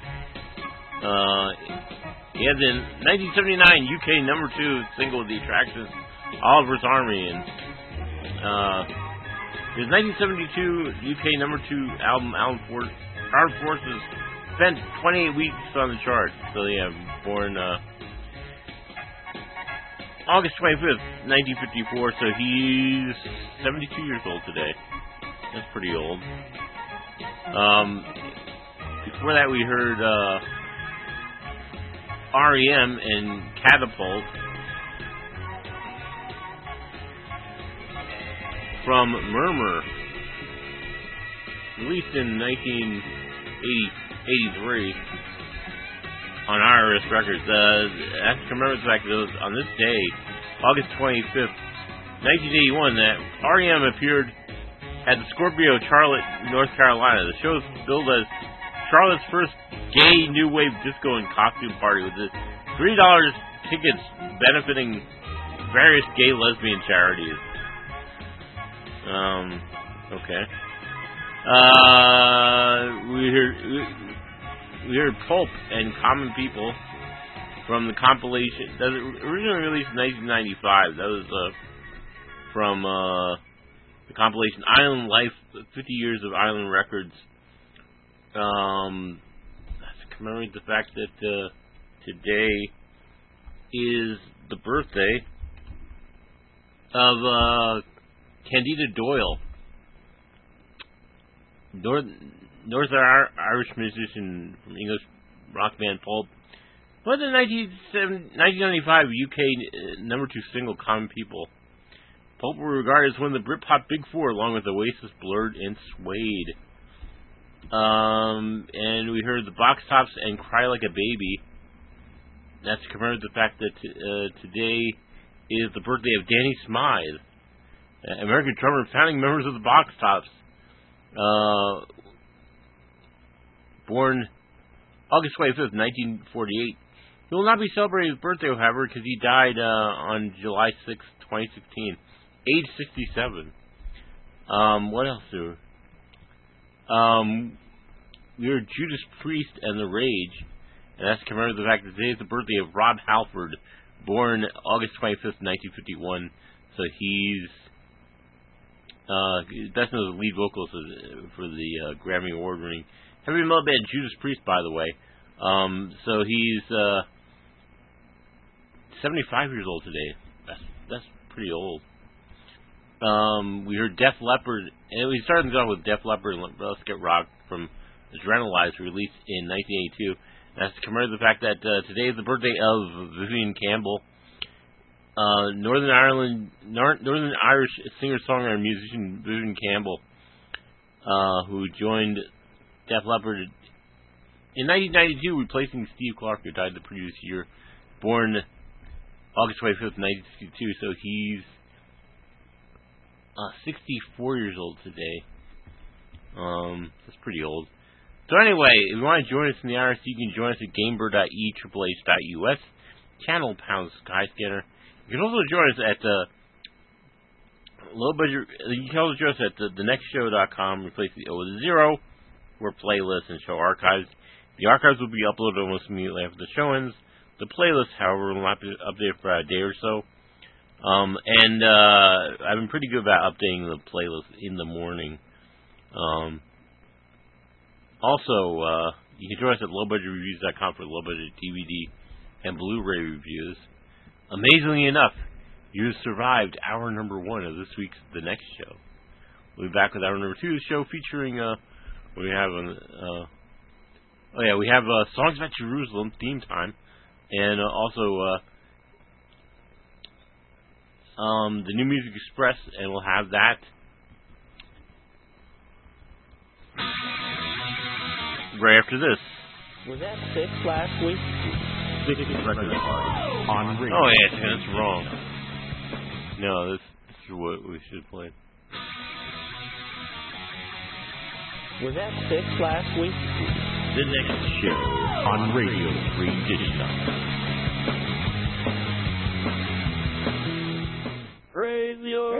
Speaker 1: He had the 1979 UK number 2 single with the Attractions, Oliver's Army, and his 1972 UK number 2 album, Armed Forces, spent 28 weeks on the chart. So yeah, born August 25th, 1954, so he's 72 years old today. That's pretty old. Before that, we heard R.E.M. and Catapult from Murmur, released in 1983 on IRS Records. That's to commemorate the fact that on this day, August 25th, 1981, that R.E.M. appeared at the Scorpio, Charlotte, North Carolina. The show is billed as Charlotte's first gay new wave disco and costume party with $3 tickets benefiting various gay lesbian charities. Okay. We heard Pulp and Common People from the compilation that was originally released in 1995. That was from the compilation Island Life, 50 Years of Island Records. That's to commemorate the fact that today is the birthday of Candida Doyle, Northern Irish musician from English rock band Pulp. What the 1995 UK number 2 single Common People. Pulp were regarded as one of the Britpop Big Four, along with Oasis, Blurred, and Suede. And we heard the Box Tops and Cry Like a Baby. That's to commemorate the fact that today is the birthday of Danny Smythe, American drummer and founding members of the Box Tops. Born August 25th, 1948. He will not be celebrating his birthday, however, because he died on July 6th, 2016. Age 67. What else do we heard Judas Priest and The Rage, and that's to commemorate the fact that today is the birthday of Rob Halford, born August 25th, 1951. So he's best known as lead vocalist for the Grammy Award-winning heavy metal band Judas Priest, by the way. So he's 75 years old today. That's pretty old. We heard Def Leppard, and we started off with Def Leppard and Let's Get Rock from Adrenalize, released in 1982. That's to commemorate the fact that today is the birthday of Vivian Campbell, Northern Irish singer-songwriter and musician Vivian Campbell, who joined Def Leppard in 1992, replacing Steve Clark, who died the previous year, born August 25th, 1962. So he's 64 years old today. That's pretty old. So anyway, if you want to join us in the IRC, you can join us at GameBird.e/us, channel # Skyscanner. You can also join us at low budget. You can also join us at thenextshow.com. Replace the O with a 0 for playlists and show archives. The archives will be uploaded almost immediately after the show ends. The playlist, however, will not be updated for a day or so. And I've been pretty good about updating the playlist in the morning. Also, you can join us at lowbudgetreviews.com for low-budget DVD and Blu-ray reviews. Amazingly enough, you survived hour number 1 of this week's The Next Show. We'll be back with hour number 2 of the show featuring, we have Songs About Jerusalem, theme time, and also the New Music Express, and we'll have that right after this.
Speaker 15: Was that 6 last week?
Speaker 3: 6th record party on radio.
Speaker 1: Oh, yeah, that's wrong. No, this is what we should play.
Speaker 3: Was that 6 last week? The next show on Radio Free Dish Nut.
Speaker 7: Radio.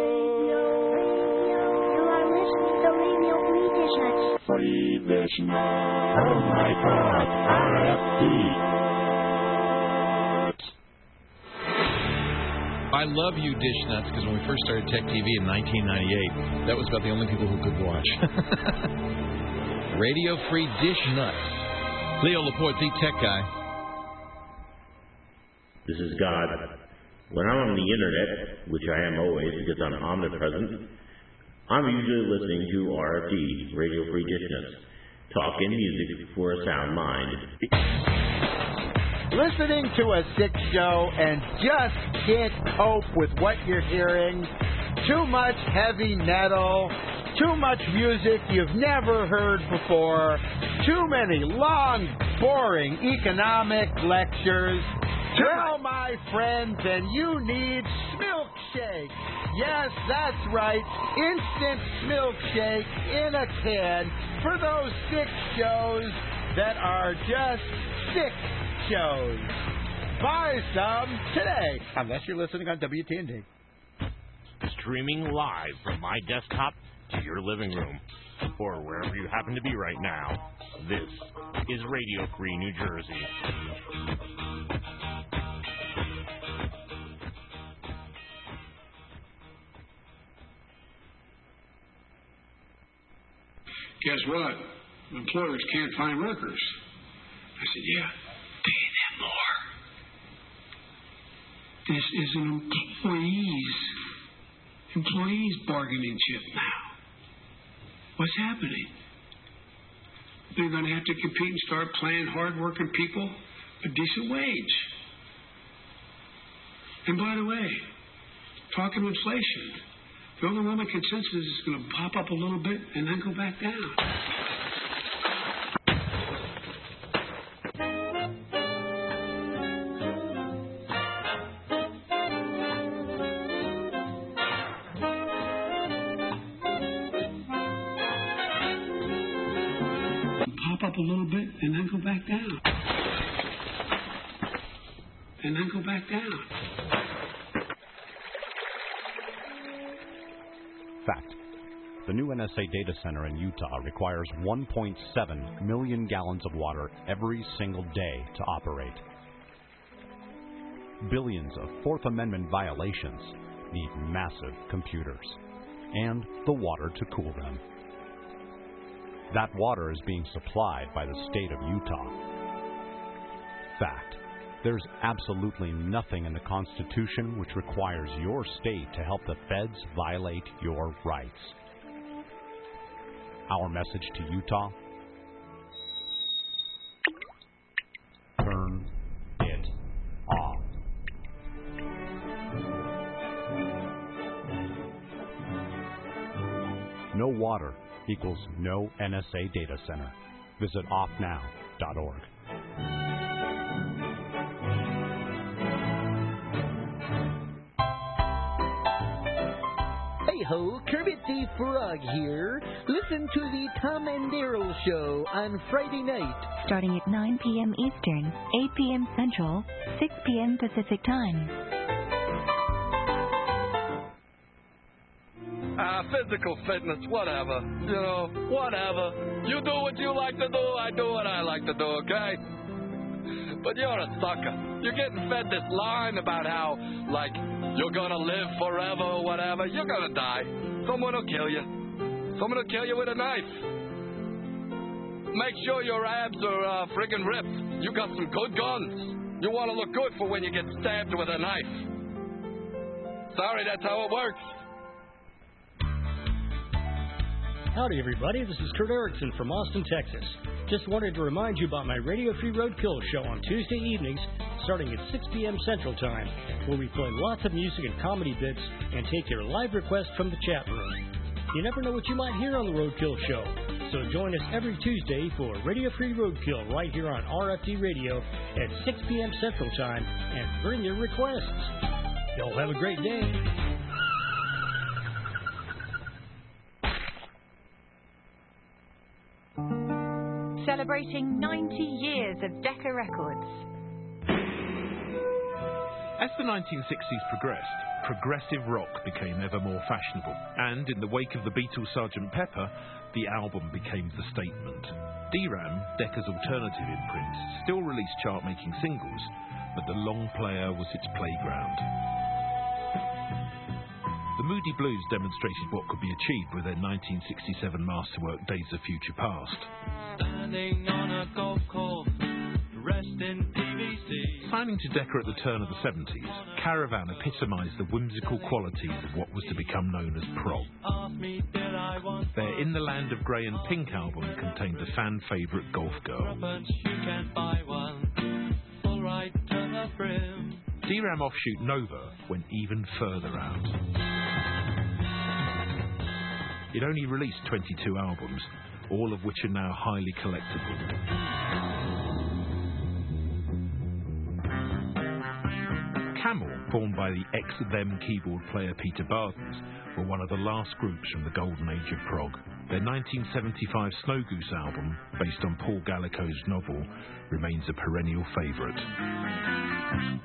Speaker 7: You are listening to Radio Free Dish Nuts. Free Dish Nuts. Oh my God, RFD.
Speaker 15: I love you, Dish Nuts, because when we first started Tech TV in 1998, that was about the only people who could watch. Radio Free Dish Nuts. Leo Laporte, the tech guy.
Speaker 3: This is God. When I'm on the internet, which I am always because I'm omnipresent, I'm usually listening to RFD, Radio Free Dish Nuts. Talk and music for a sound mind.
Speaker 16: Listening to a sick show and just can't cope with what you're hearing. Too much heavy metal. Too much music you've never heard before. Too many long, boring economic lectures. Tell my friends, and you need Smilkshake. Yes, that's right. Instant Smilkshake in a can for those sick shows that are just sick shows. Buy some today, unless you're listening on WTND.
Speaker 2: Streaming live from my desktop to your living room, or wherever you happen to be right now. This is Radio Free New Jersey.
Speaker 17: Guess what? Employers can't find workers. I said, yeah, pay them more. This is an employees bargaining chip now. What's happening? They're going to have to compete and start paying hard-working people a decent wage. And by the way, talk of inflation. The overwhelming consensus is going to pop up a little bit and then go back down. Pop up a little bit and then go back down. And then go back down.
Speaker 18: Fact. The new NSA data center in Utah requires 1.7 million gallons of water every single day to operate. Billions of Fourth Amendment violations need massive computers and the water to cool them. That water is being supplied by the state of Utah. Fact. There's absolutely nothing in the Constitution which requires your state to help the feds violate your rights. Our message to Utah: turn it off. No water equals no NSA data center. Visit offnow.org.
Speaker 19: Hey-ho, Kermit the Frog here. Listen to the Tom and Daryl Show on Friday night.
Speaker 20: Starting at 9 p.m. Eastern, 8 p.m. Central, 6 p.m. Pacific Time.
Speaker 21: Physical fitness, whatever. You know, whatever. You do what you like to do, I do what I like to do, okay? But you're a sucker. You're getting fed this line about how, like, you're gonna live forever or whatever. You're gonna die. Someone will kill you. Someone will kill you with a knife. Make sure your abs are friggin' ripped. You got some good guns. You want to look good for when you get stabbed with a knife. Sorry, that's how it works.
Speaker 22: Howdy, everybody. This is Kurt Erickson from Austin, Texas. Just wanted to remind you about my Radio Free Roadkill show on Tuesday evenings, starting at 6 p.m. Central Time, where we play lots of music and comedy bits and take your live requests from the chat room. You never know what you might hear on the Roadkill show, So join us every Tuesday for Radio Free Roadkill right here on RFD Radio at 6 p.m. Central Time, and bring your requests. Y'all have a great day.
Speaker 4: Celebrating 90 years of Decca Records.
Speaker 5: As the 1960s progressed, progressive rock became ever more fashionable, and in the wake of the Beatles' Sgt. Pepper, the album became the statement. D-Ram, Decca's alternative imprint, still released chart-making singles, but the long player was its playground. The Moody Blues demonstrated what could be achieved with their 1967 masterwork Days of Future Past.
Speaker 23: Standing on a golf course, dressed in PVC.
Speaker 5: Signing to Decca at the turn of the 70s, Caravan epitomised the whimsical qualities of what was to become known as prog. Their In the Land of Grey and Pink album contained the fan favourite Golf Girl. D-Ram offshoot Nova went even further out. It only released 22 albums, all of which are now highly collectible. Camel, formed by the ex-Them keyboard player Peter Bardens, were one of the last groups from the golden age of prog. Their 1975 Snow Goose album, based on Paul Gallico's novel, remains a perennial favourite.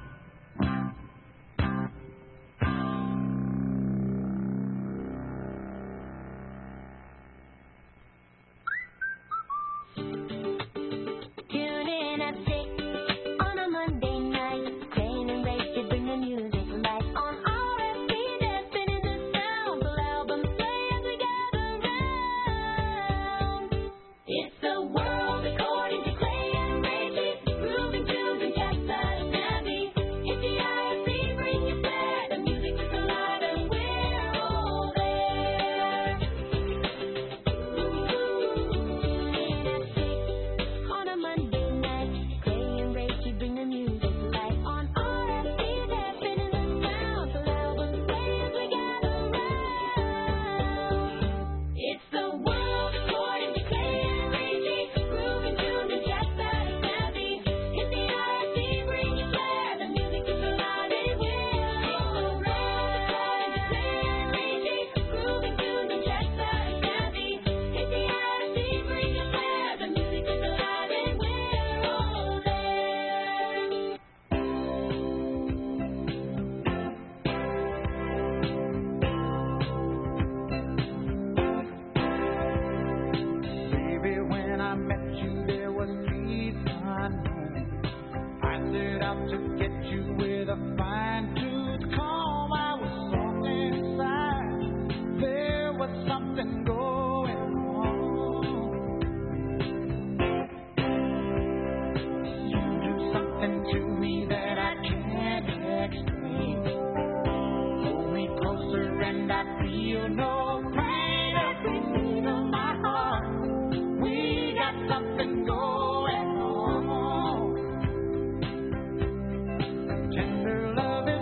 Speaker 7: Tender love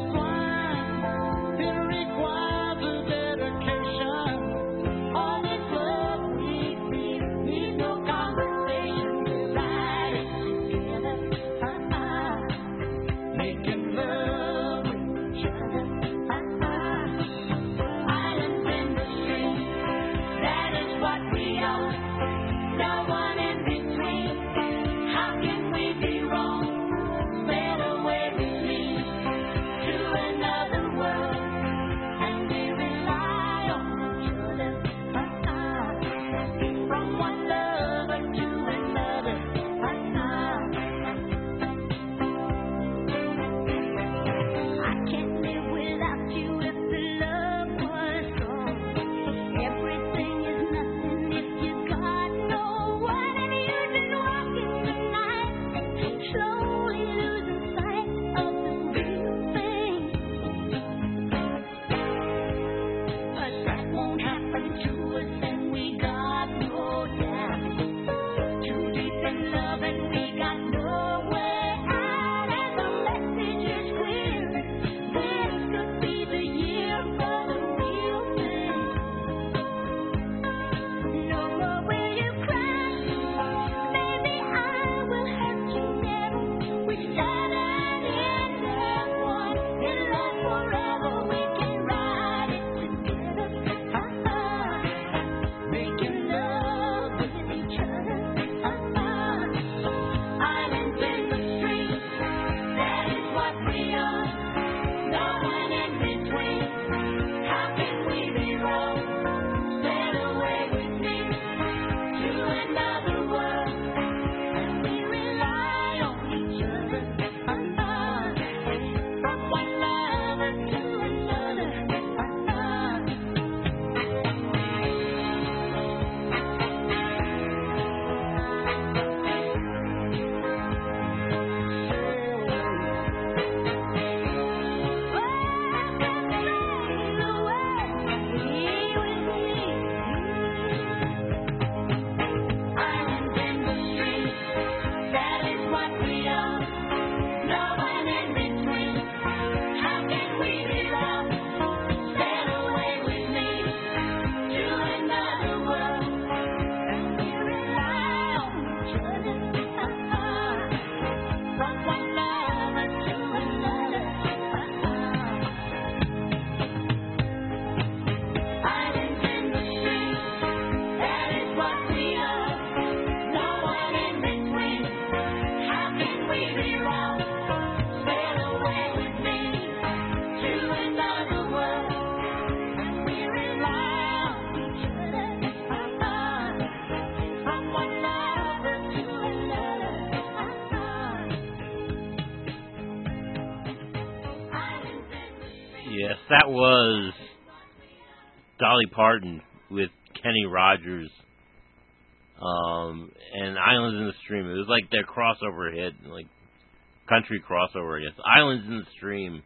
Speaker 1: Yes, that was Dolly Parton with Kenny Rogers and Islands in the Stream. It was like their crossover hit, like country crossover, I guess. Islands in the Stream.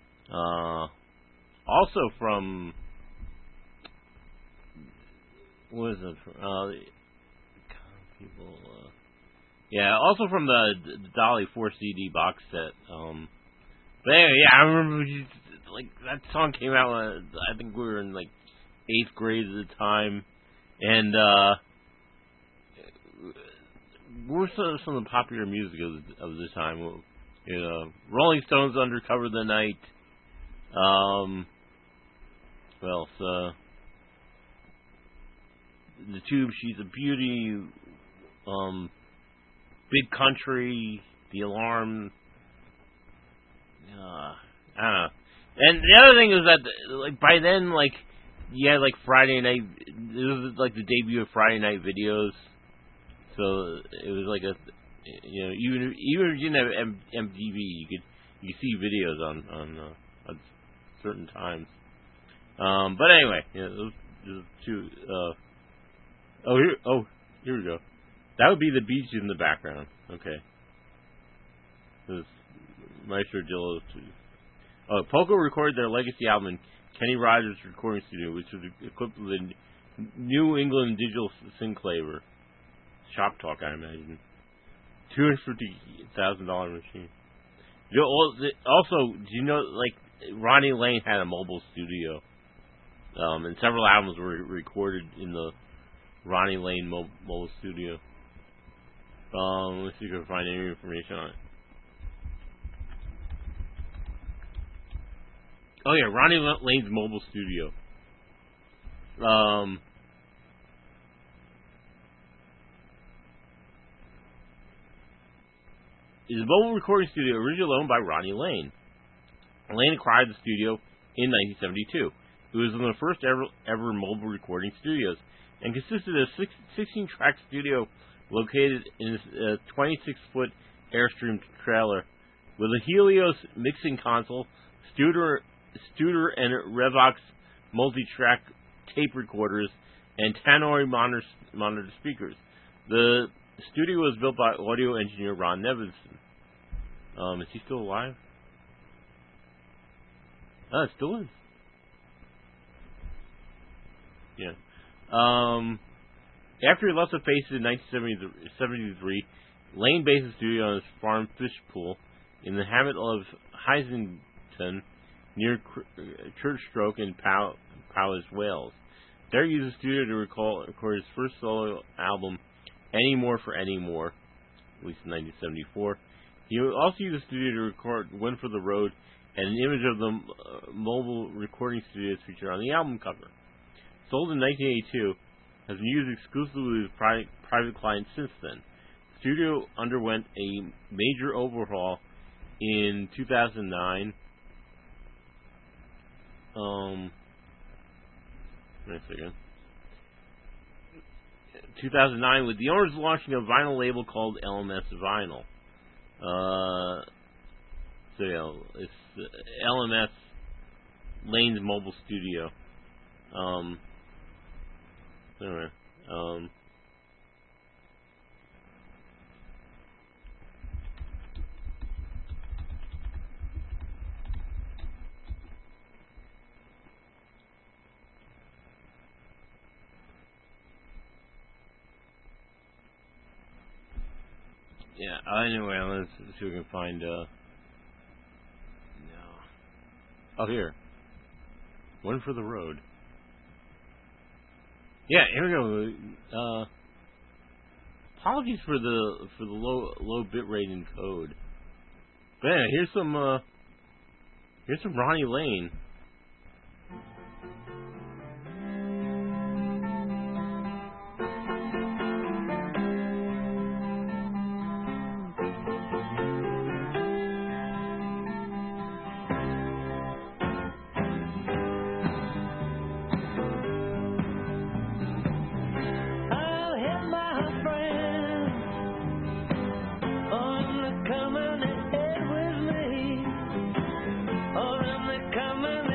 Speaker 1: Also from... What is it? Also from the Dolly 4 CD box set. But anyway, yeah, I remember that song came out when I think we were in like 8th grade at the time, and what were some of the popular music of the time? Rolling Stones, Undercover the Night. What else? The Tube, She's a Beauty. Big Country, The Alarm. I don't know. And the other thing is that, like, by then, like, you had, like, Friday night. It was like the debut of Friday Night Videos. So it was like even if you didn't have MTV, you could see videos on certain times. But anyway, those two. Here we go. That would be the beach in the background. Okay. This Maestro Dillo. Poco recorded their legacy album in Kenny Rogers Recording Studio, which was equipped with a New England digital synclaver. Shop Talk, I imagine. $250,000 machine. Also, do you know, like, Ronnie Lane had a mobile studio, and several albums were recorded in the Ronnie Lane mobile studio. Let's see if we can find any information on it. Oh yeah, Ronnie Lane's mobile studio. Is a mobile recording studio originally owned by Ronnie Lane. Lane acquired the studio in 1972. It was one of the first ever mobile recording studios and consisted of a 16-track studio located in a 26-foot Airstream trailer with a Helios mixing console, Studer and Revox multi-track tape recorders, and Tannoy monitor speakers. The studio was built by audio engineer Ron Nevinson. Is he still alive? Oh, it still is. Yeah. After he left the Faces in 1973, Lane based the studio on his farm Fishpool in the hamlet of Heisington near Churchstroke in Powys, Wales. There he used the studio to record his first solo album, Any More for Any More, released in 1974. He also used the studio to record One for the Road, and an image of the mobile recording studio is featured on the album cover. Sold in 1982, has been used exclusively with private clients since then. The studio underwent a major overhaul in 2009. Wait a second. 2009, with the owners launching a vinyl label called LMS Vinyl. It's LMS Lane's Mobile Studio. Anyway, anyway, let's see if we can find, here. One for the Road. Yeah, here we go. Apologies for the low bit rate in code. But anyway, here's some Ronnie Lane.
Speaker 7: Coming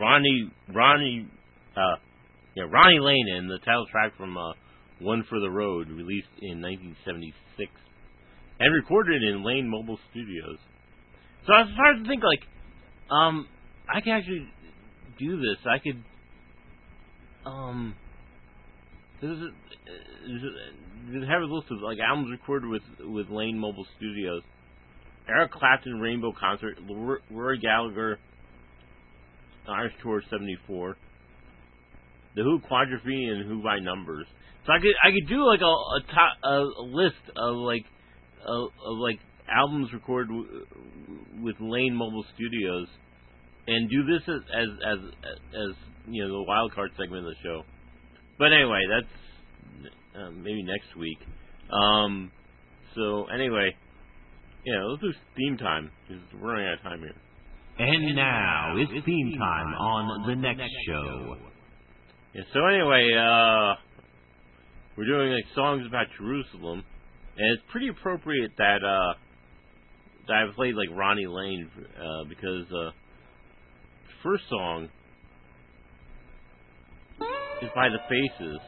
Speaker 1: Ronnie Lane, and the title track from One for the Road, released in 1976 and recorded in Lane Mobile Studios. So I was starting to think, like, I can actually do this. I could, have a list of, like, albums recorded with Lane Mobile Studios. Eric Clapton Rainbow Concert, Rory Gallagher Irish Tour 74, The Who Quadrophenia and Who by Numbers. So I could do like a list of like albums recorded with Lane Mobile Studios, and do this as you know, the wild card segment of the show. But anyway, that's maybe next week. So anyway, yeah, let's do theme time because we're running out of time here.
Speaker 6: And now it's theme time on the next show.
Speaker 1: Yeah, so anyway, we're doing like songs about Jerusalem, and it's pretty appropriate that I played like Ronnie Lane because the first song is by The Faces.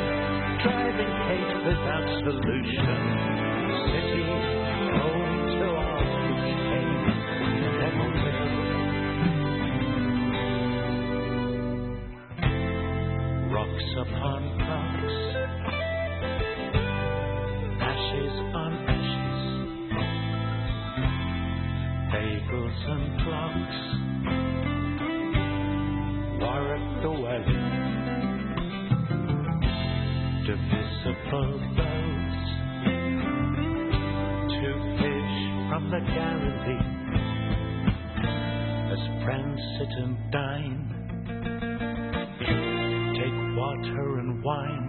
Speaker 7: Driving hate without solution. City home to
Speaker 23: Clocks upon clocks, ashes on ashes, bagels and clocks, Warwick the Welly, divisible boats, two fish from the Galilee, as friends sit and dine, take water and wine.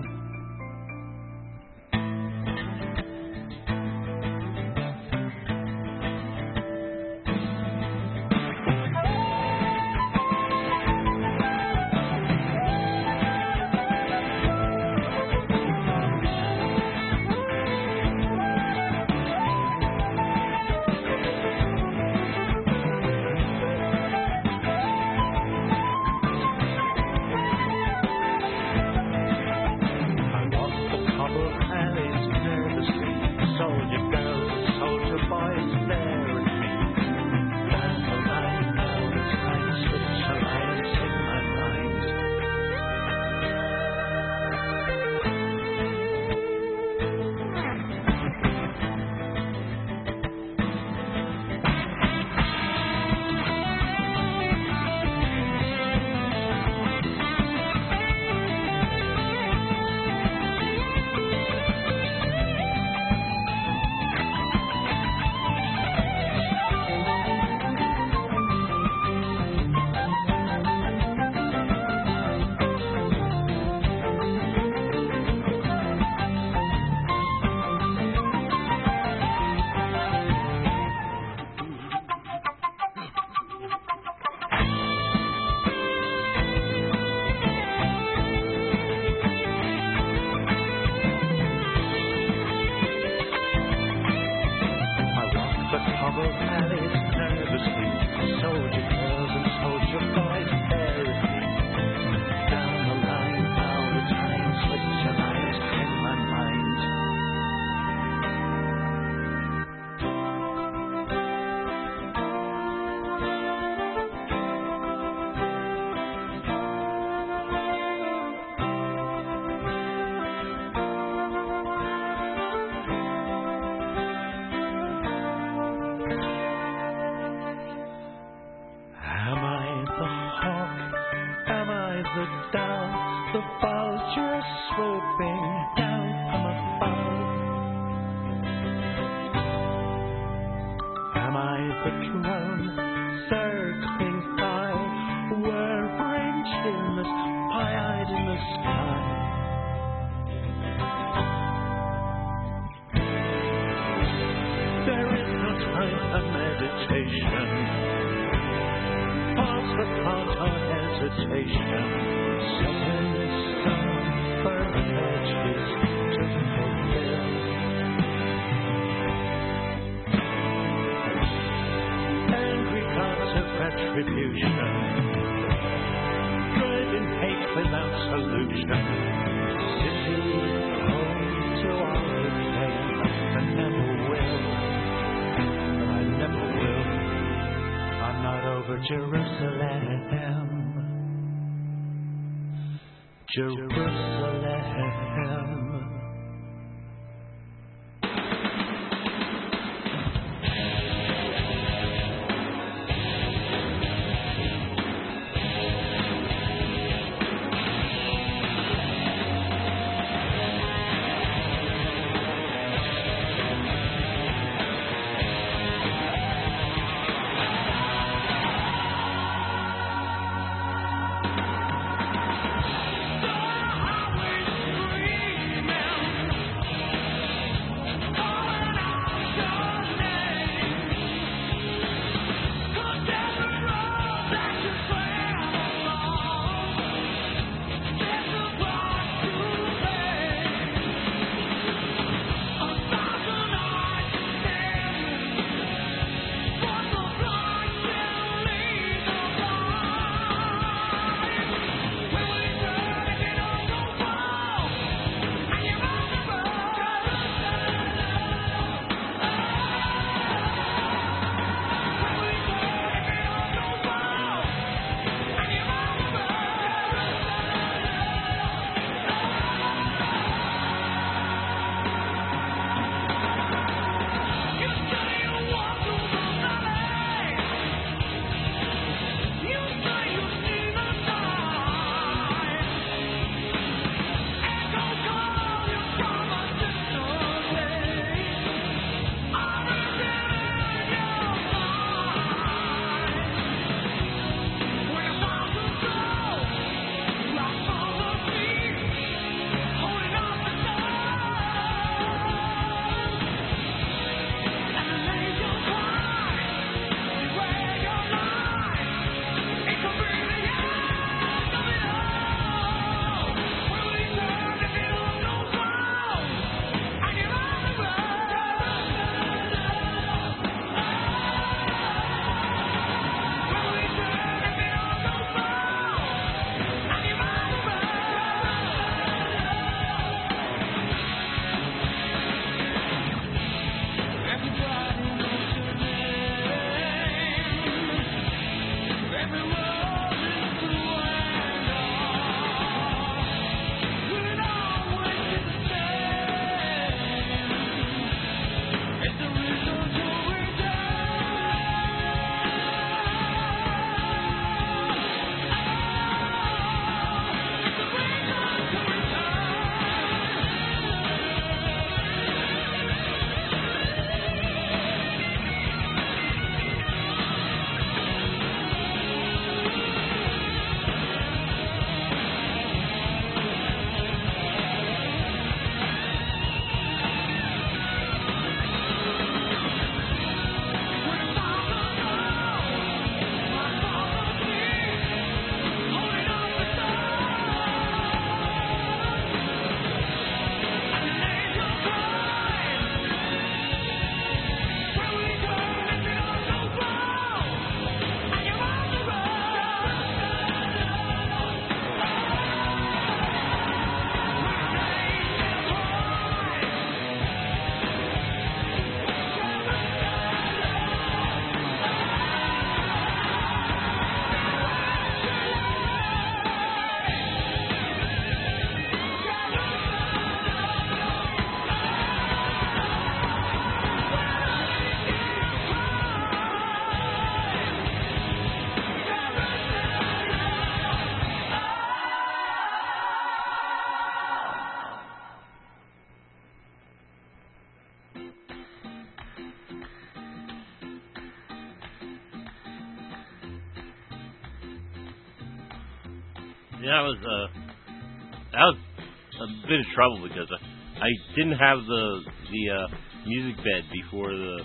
Speaker 1: Yeah, that was a bit of trouble because I didn't have the music bed before the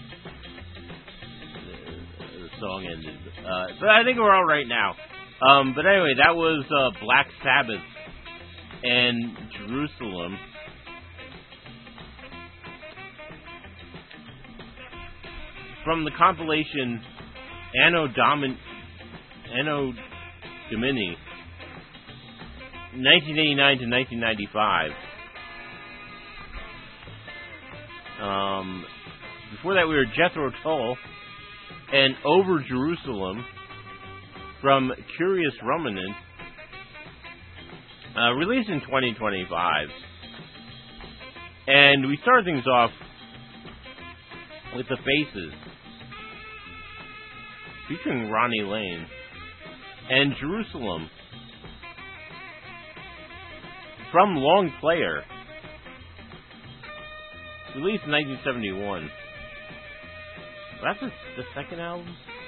Speaker 1: song ended. But I think we're all right now. But anyway, that was Black Sabbath and Jerusalem. From the compilation Anno Domini, 1989 to 1995. Before that, we were Jethro Tull and Over Jerusalem from Curious Ruminant, released in 2025. And we started things off with The Faces, featuring Ronnie Lane, and Jerusalem from Long Player, released in 1971. That's the second album?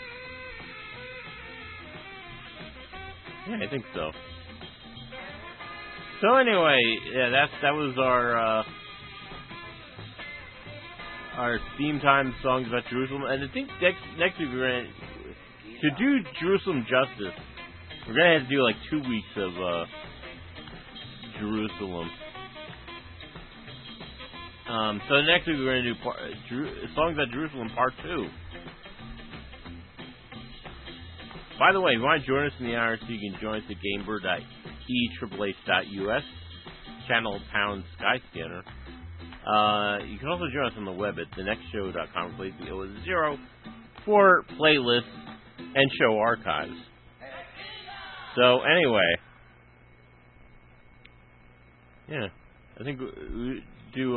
Speaker 1: Yeah, I think so. So anyway, yeah, that was our theme time songs about Jerusalem. And I think next week we're going to do Jerusalem justice. We're going to have to do like 2 weeks of Jerusalem. So next week we're going to do songs about Jerusalem Part 2. By the way, if you want to join us in the IRC, you can join us at GameBird.e.us, channel pound Skyscanner. You can also join us on the web at thenextshow.com, place the O0 for playlists and show archives. So anyway, yeah, I think we do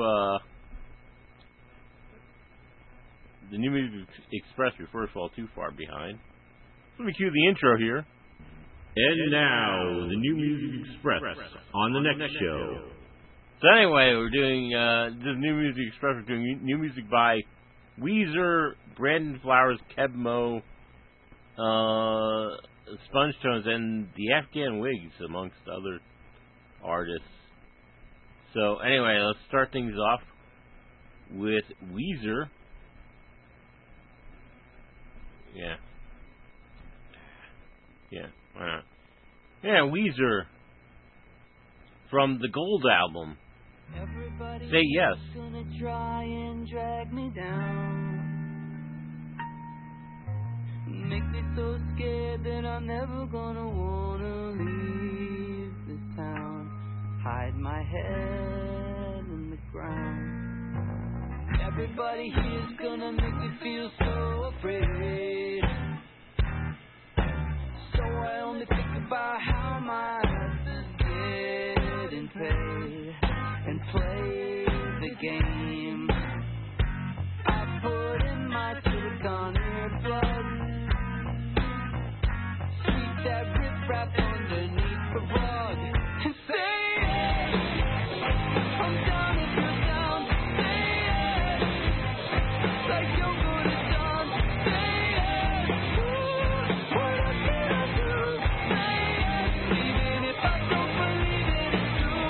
Speaker 1: the New Music Express before we fall too far behind. Let me cue the intro here.
Speaker 3: And now, the New Music Express on the next show.
Speaker 1: So anyway, we're doing the New Music Express. We're doing new music by Weezer, Brandon Flowers, Keb Mo, Sponge Tones, and the Afghan Wigs, amongst other artists. So anyway, let's start things off with Weezer. Yeah, why not? Yeah, Weezer from the Gold album. Say Yes.
Speaker 23: Gonna try and drag me down, make me so scared that I'm never gonna wanna leave this town. Hide my head in the ground. Everybody here's gonna make me feel so afraid. So I only think about how my life is getting paid, and play the game. I put in my silicone earbuds, sweep that riprap underneath the rug, and say it. I'm down if you're down. Say it. Like you're good at done. Say it. What else can I do? Say it. Even if I don't believe it, it's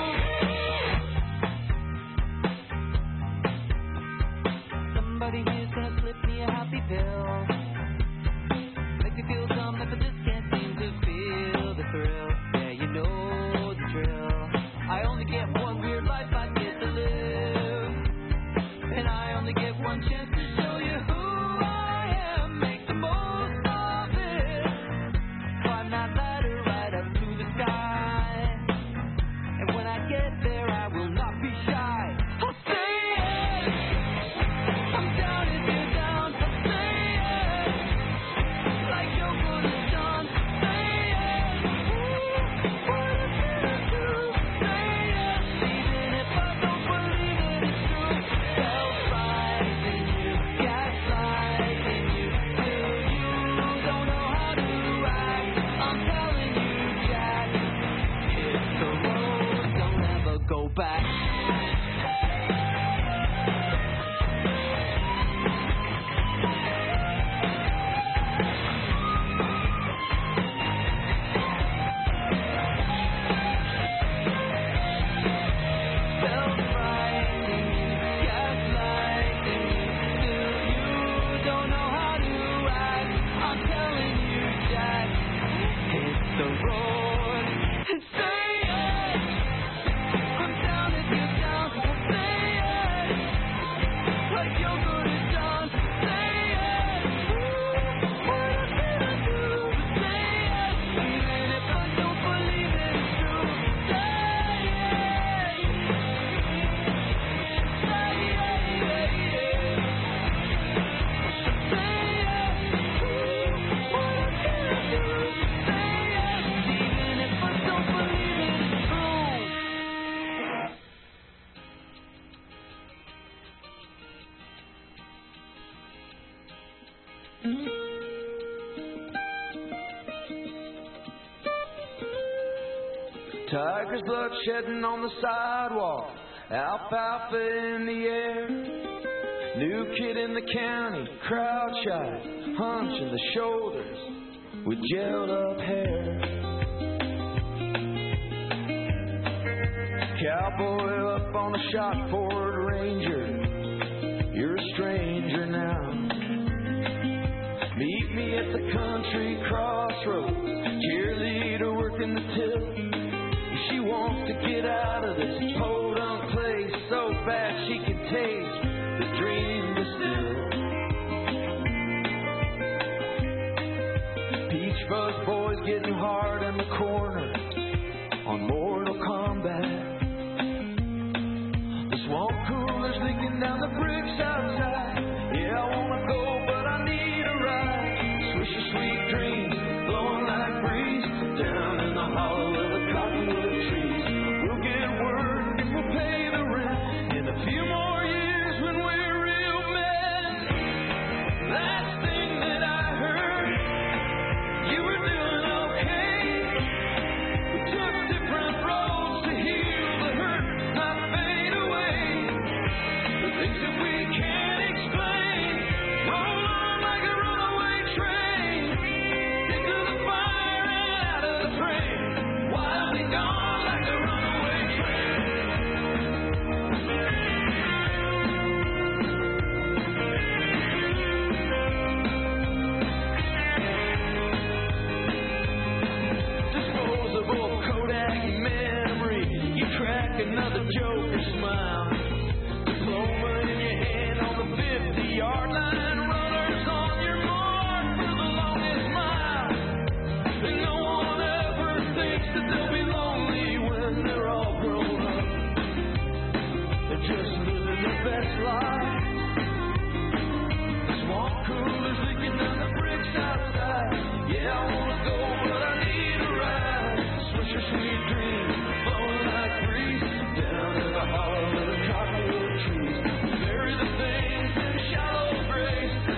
Speaker 23: true. Somebody here's gonna slip me a happy pill, make me feel dumb, but just can't seem to feel the thrill. Yeah, you know the drill. I only get one weird life I get to live, and I only get one chance to show you who I am. Make the most of it. Climb that ladder right up to the sky, and when I get there, I will not be shy. I'll say it. I'm down if you're down. I'll say it. Like you're good at done. Say it. What else can I do? Say it. Even if I don't believe it, it's true. Self-rising you, gaslighting you, till you don't know how to act. I'm telling you, Jack, it's the road, don't ever go back.
Speaker 14: Tiger's blood shedding on the sidewalk, alfalfa in the air. New kid in the county, crowd shy, hunching the shoulders with gelled up hair. Cowboy up on a shot Ford Ranger, you're a stranger now. Meet me at the country crossroads, cheerleader working the till. She wants to get out of this podunk place so bad she can taste the dream distilled. Peach Fuzz boys getting hard in the corner on Mortal Kombat. The swamp cooler's leaking down the bricks outside. Yeah, I wanna go, but I need a ride. Swish your sweet dreams, blowing like breeze down in the hollow of the cottonwood trees. We'll get work and we'll pay the rent in a few more years when we're real men. Last thing that I heard, you were doing okay. We took different roads to heal the hurt, not fade away. The things that we can't explain roll on like a runaway train into the fire and out of the frame. Wild and gone like a runaway train. Disposable Kodak memory. You crack another joke or smile. Diploma in your hand on the 50-yard line. Runners on your mark for the longest mile. And no one ever thinks that they'll be lonely when they're all grown up. They're just living their best life. The swamp cooler's leaking down the bricks outside. Yeah, I wanna go, but I need a ride. Swish your sweet dreams, blowing like breeze down in the hollow of the cottonwood trees. Bury the things in shallow graves.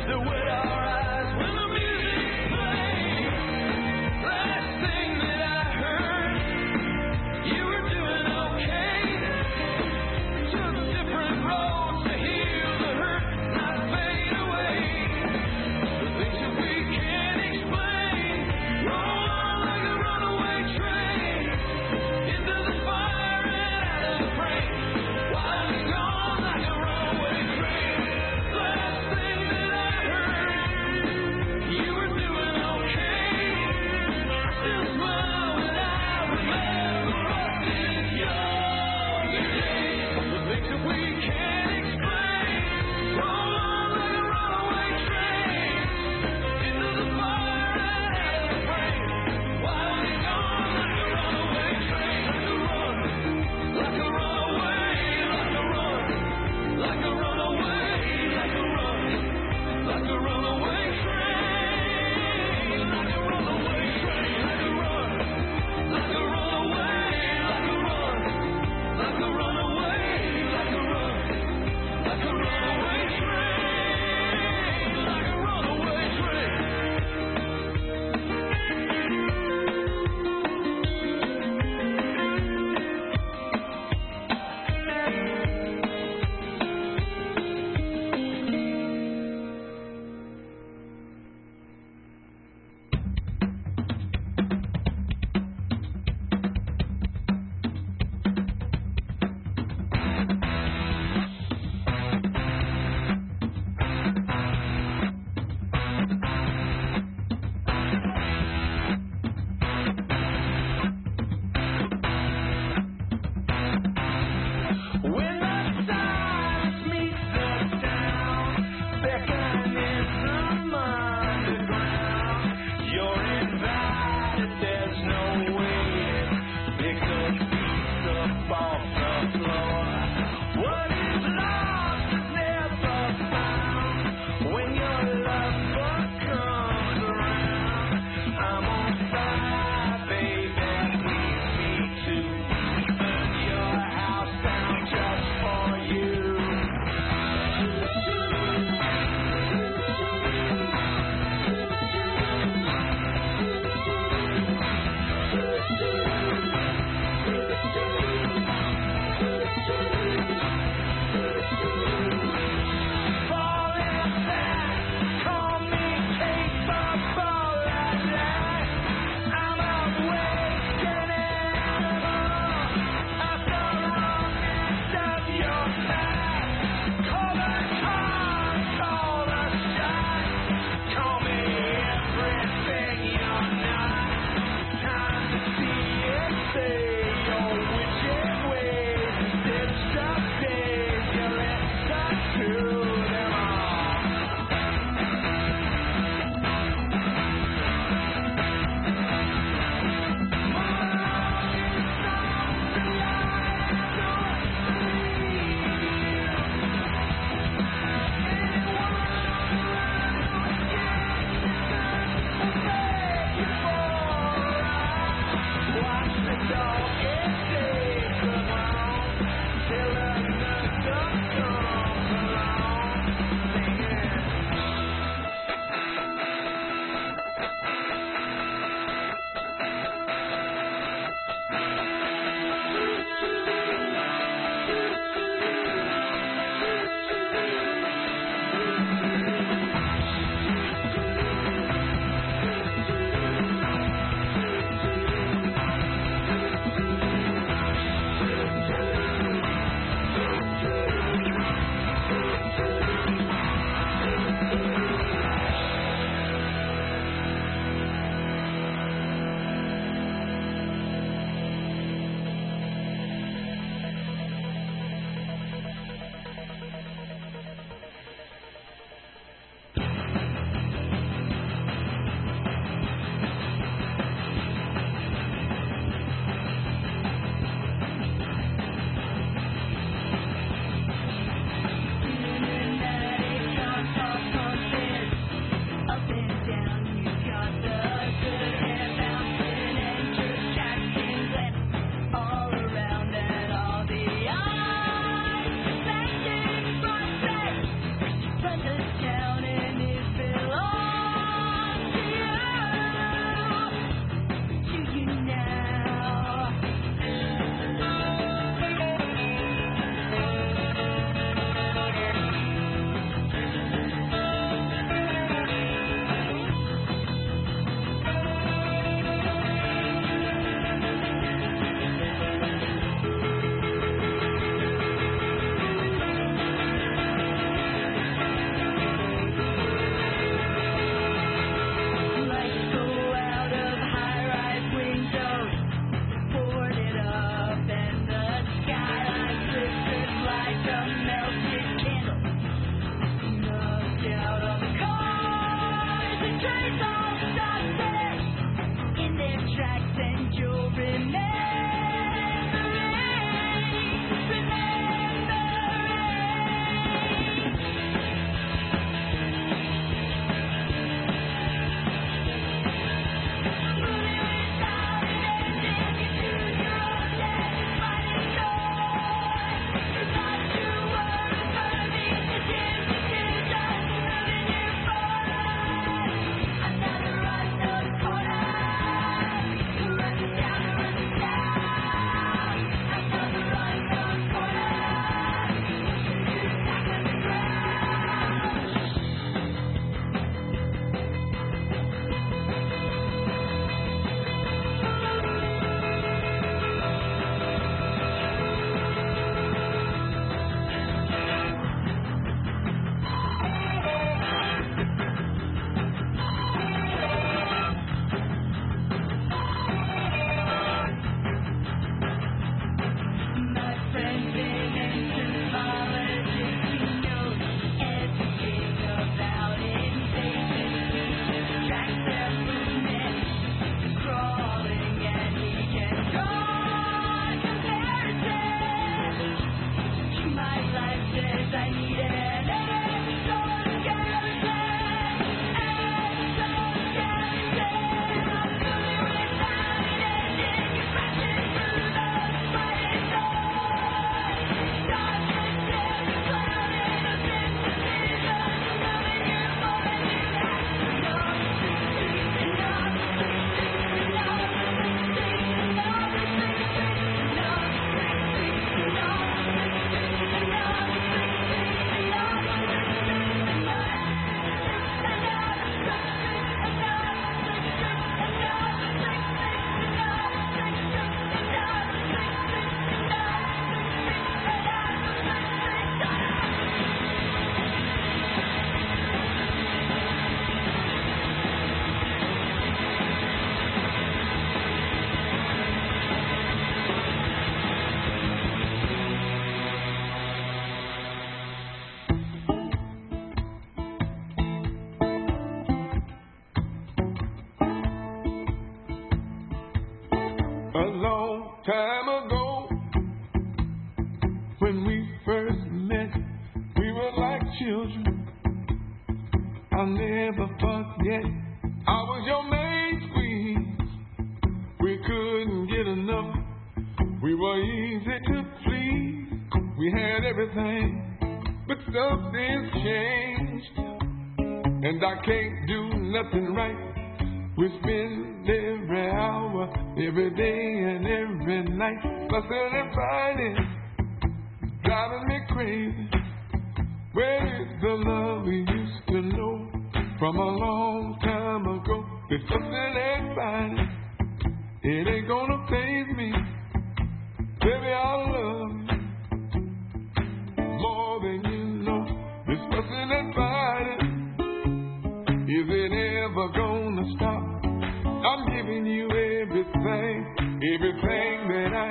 Speaker 8: when we first met, we were like children. I'll never forget. I was your main squeeze. We couldn't get enough. We were easy to please. We had everything. But something's changed, and I can't do nothing right. We spend every hour, every day, and every night fussing and fighting, driving me crazy. Where is the love we used to know from a long time ago? This fussing and fighting, it ain't gonna faze me. Baby, I love you more than you. This fussing and fighting, is it ever gonna stop? I'm giving you everything, everything that I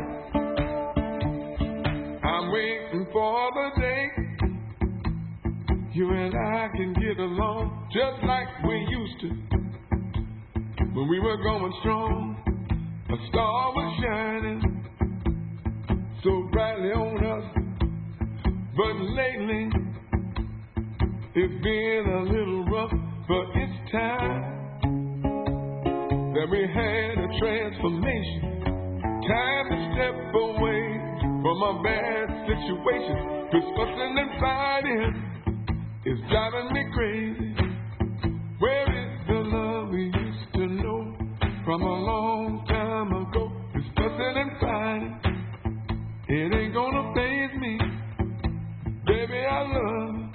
Speaker 8: got. I'm waiting for the day you and I can get along just like we used to. When we were going strong, a star was shining so brightly on us. But lately, it's been a little rough, but it's time that we had a transformation. Time to step away from a bad situation. 'Cause fussing and fighting is driving me crazy. Where is the love we used to know from a long time ago? This fussing and fighting, it ain't gonna faze me. Baby, I love you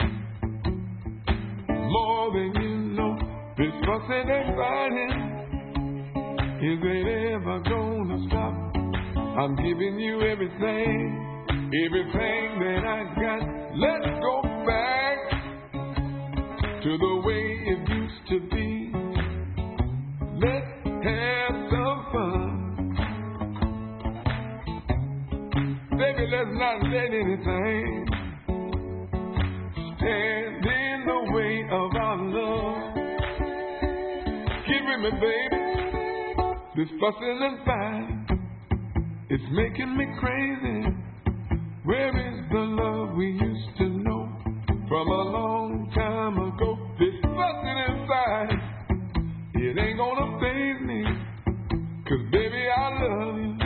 Speaker 8: more than you know. This fussing and fighting, is it ever gonna stop? I'm giving you everything, everything that I got. Let's go back to the way it used to be. Let's have some fun. Baby, let's not let anything stand in the way of our love. Get with me, baby. This fussing and fighting, it's making me crazy. Where is the love we used to know from a long time ago? This fussing and fighting, it ain't gonna faze me. 'Cause baby, I love you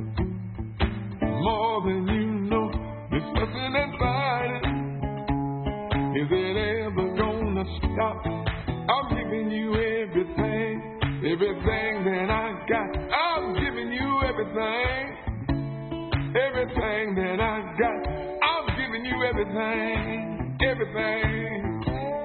Speaker 8: more than you know. This fussing and fighting, is it ever gonna stop? I'm giving you everything, everything that I got. I'm giving you everything, everything that I got. I'm giving you everything, everything.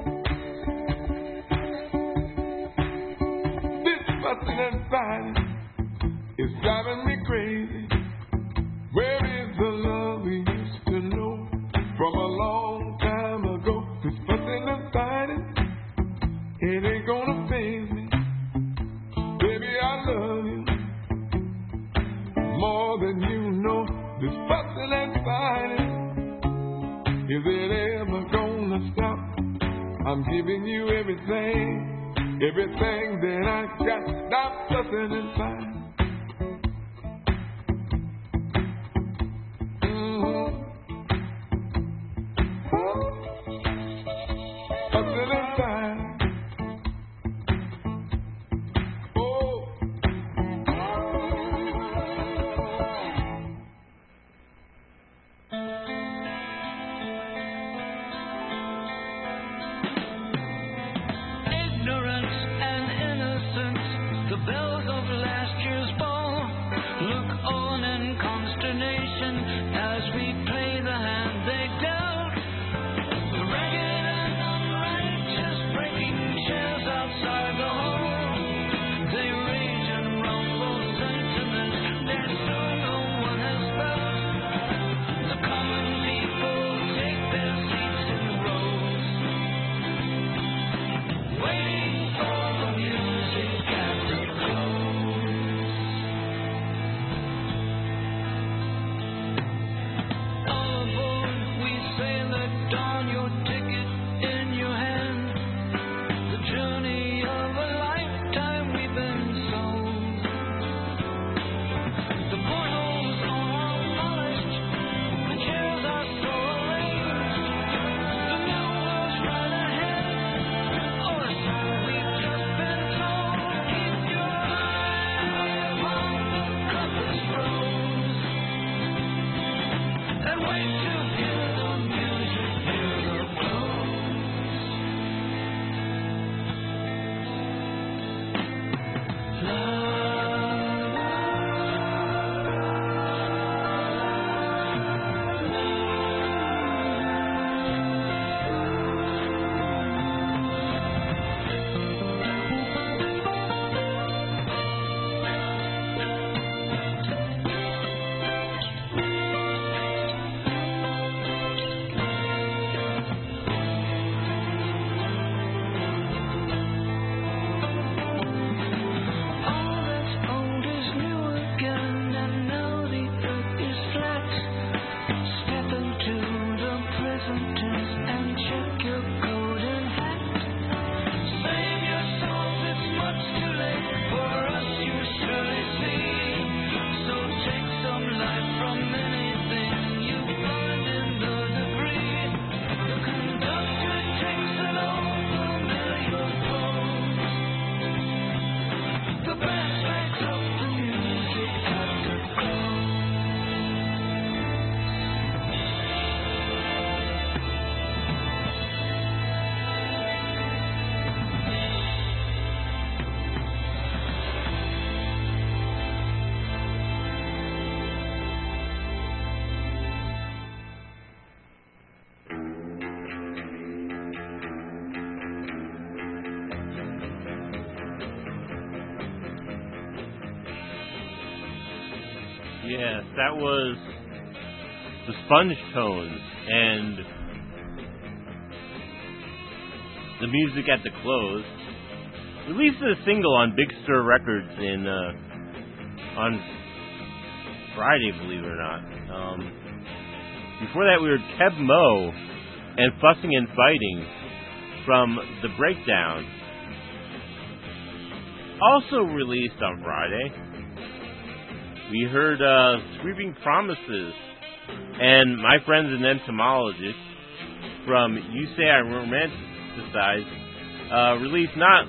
Speaker 8: This fussing and fighting is driving me crazy. Where is the love we used to know from a long time ago? This fussing and fighting, it ain't gonna faze me. Baby, I love you more than you know. This fussing and fighting, is it ever gonna stop? I'm giving you everything, everything that I got. Stop fussing and fighting.
Speaker 7: Ignorance and innocence, the bells of last year Can't wait to hear the music, hear the
Speaker 1: Yes, that was the Sponge Tones and the music at the close. Released a single on Big Stir Records on Friday, believe it or not. Before that, we heard Keb Mo and Fussing and Fighting from The Breakdown. Also released on Friday, we heard Sweeping Promises and My Friends and Entomologists from You Say I Romanticize, released not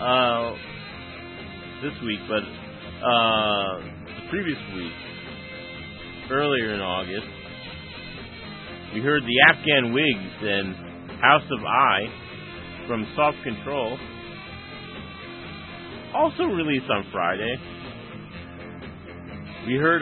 Speaker 1: this week, but the previous week, earlier in August. We heard the Afghan Wigs and House of I from Soft Control, also released on Friday. We heard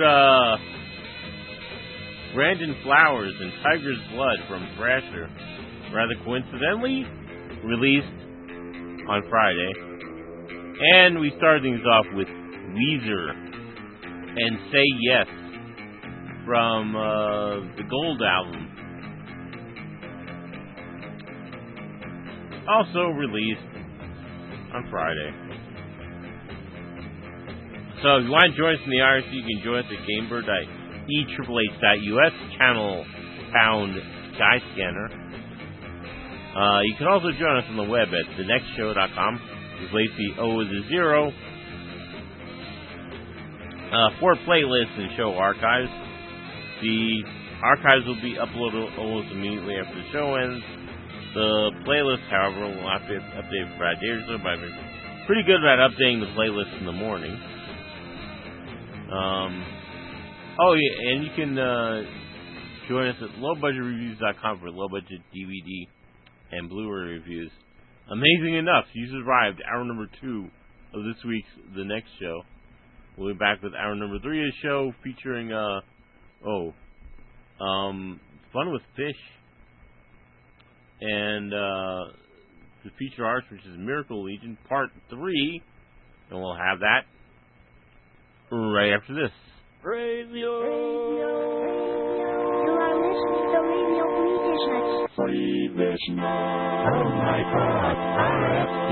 Speaker 1: Brandon Flowers and Tiger's Blood from Thrasher, rather coincidentally, released on Friday. And we started things off with Weezer and Say Yes from the Gold album. Also released on Friday. So if you want to join us in the IRC, you can join us at gamebird.e888.us, channel pound Skyscanner. You can also join us on the web at thenextshow.com. Replace the O with a 0. For playlists and show archives. The archives will be uploaded almost immediately after the show ends. The playlist, however, will have to be updated for a day or so, but I've been pretty good about updating the playlist in the morning. And you can join us at lowbudgetreviews.com for low-budget DVD and Blu-ray reviews. Amazing enough, you survived hour number 2 of this week's The Next Show. We'll be back with hour number 3 of the show featuring, Fun with Fish and the feature arts, which is Miracle Legion Part 3, and we'll have that right after this.
Speaker 7: Radio. You are listening to Radio Free Business. Oh my God, RFD.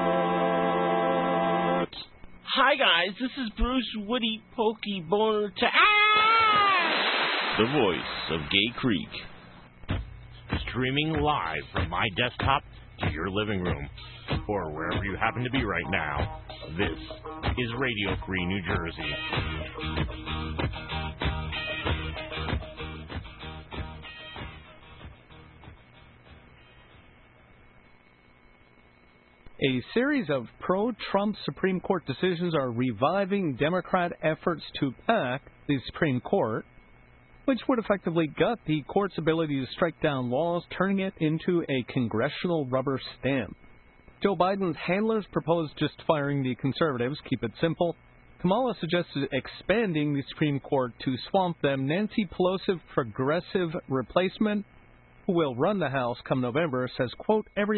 Speaker 6: Hi guys, this is Bruce Woody Pokey Boner to
Speaker 5: The voice of Gay Creek. Streaming live from my desktop to your living room, or wherever you happen to be right now. This is Radio Free New Jersey.
Speaker 9: A series of pro-Trump Supreme Court decisions are reviving Democrat efforts to pack the Supreme Court. which would effectively gut the court's ability to strike down laws, turning it into a congressional rubber stamp. Joe Biden's handlers proposed just firing the conservatives, keep it simple. Kamala suggested expanding the Supreme Court to swamp them. Nancy Pelosi's progressive replacement, who will run the House come November, says, quote, every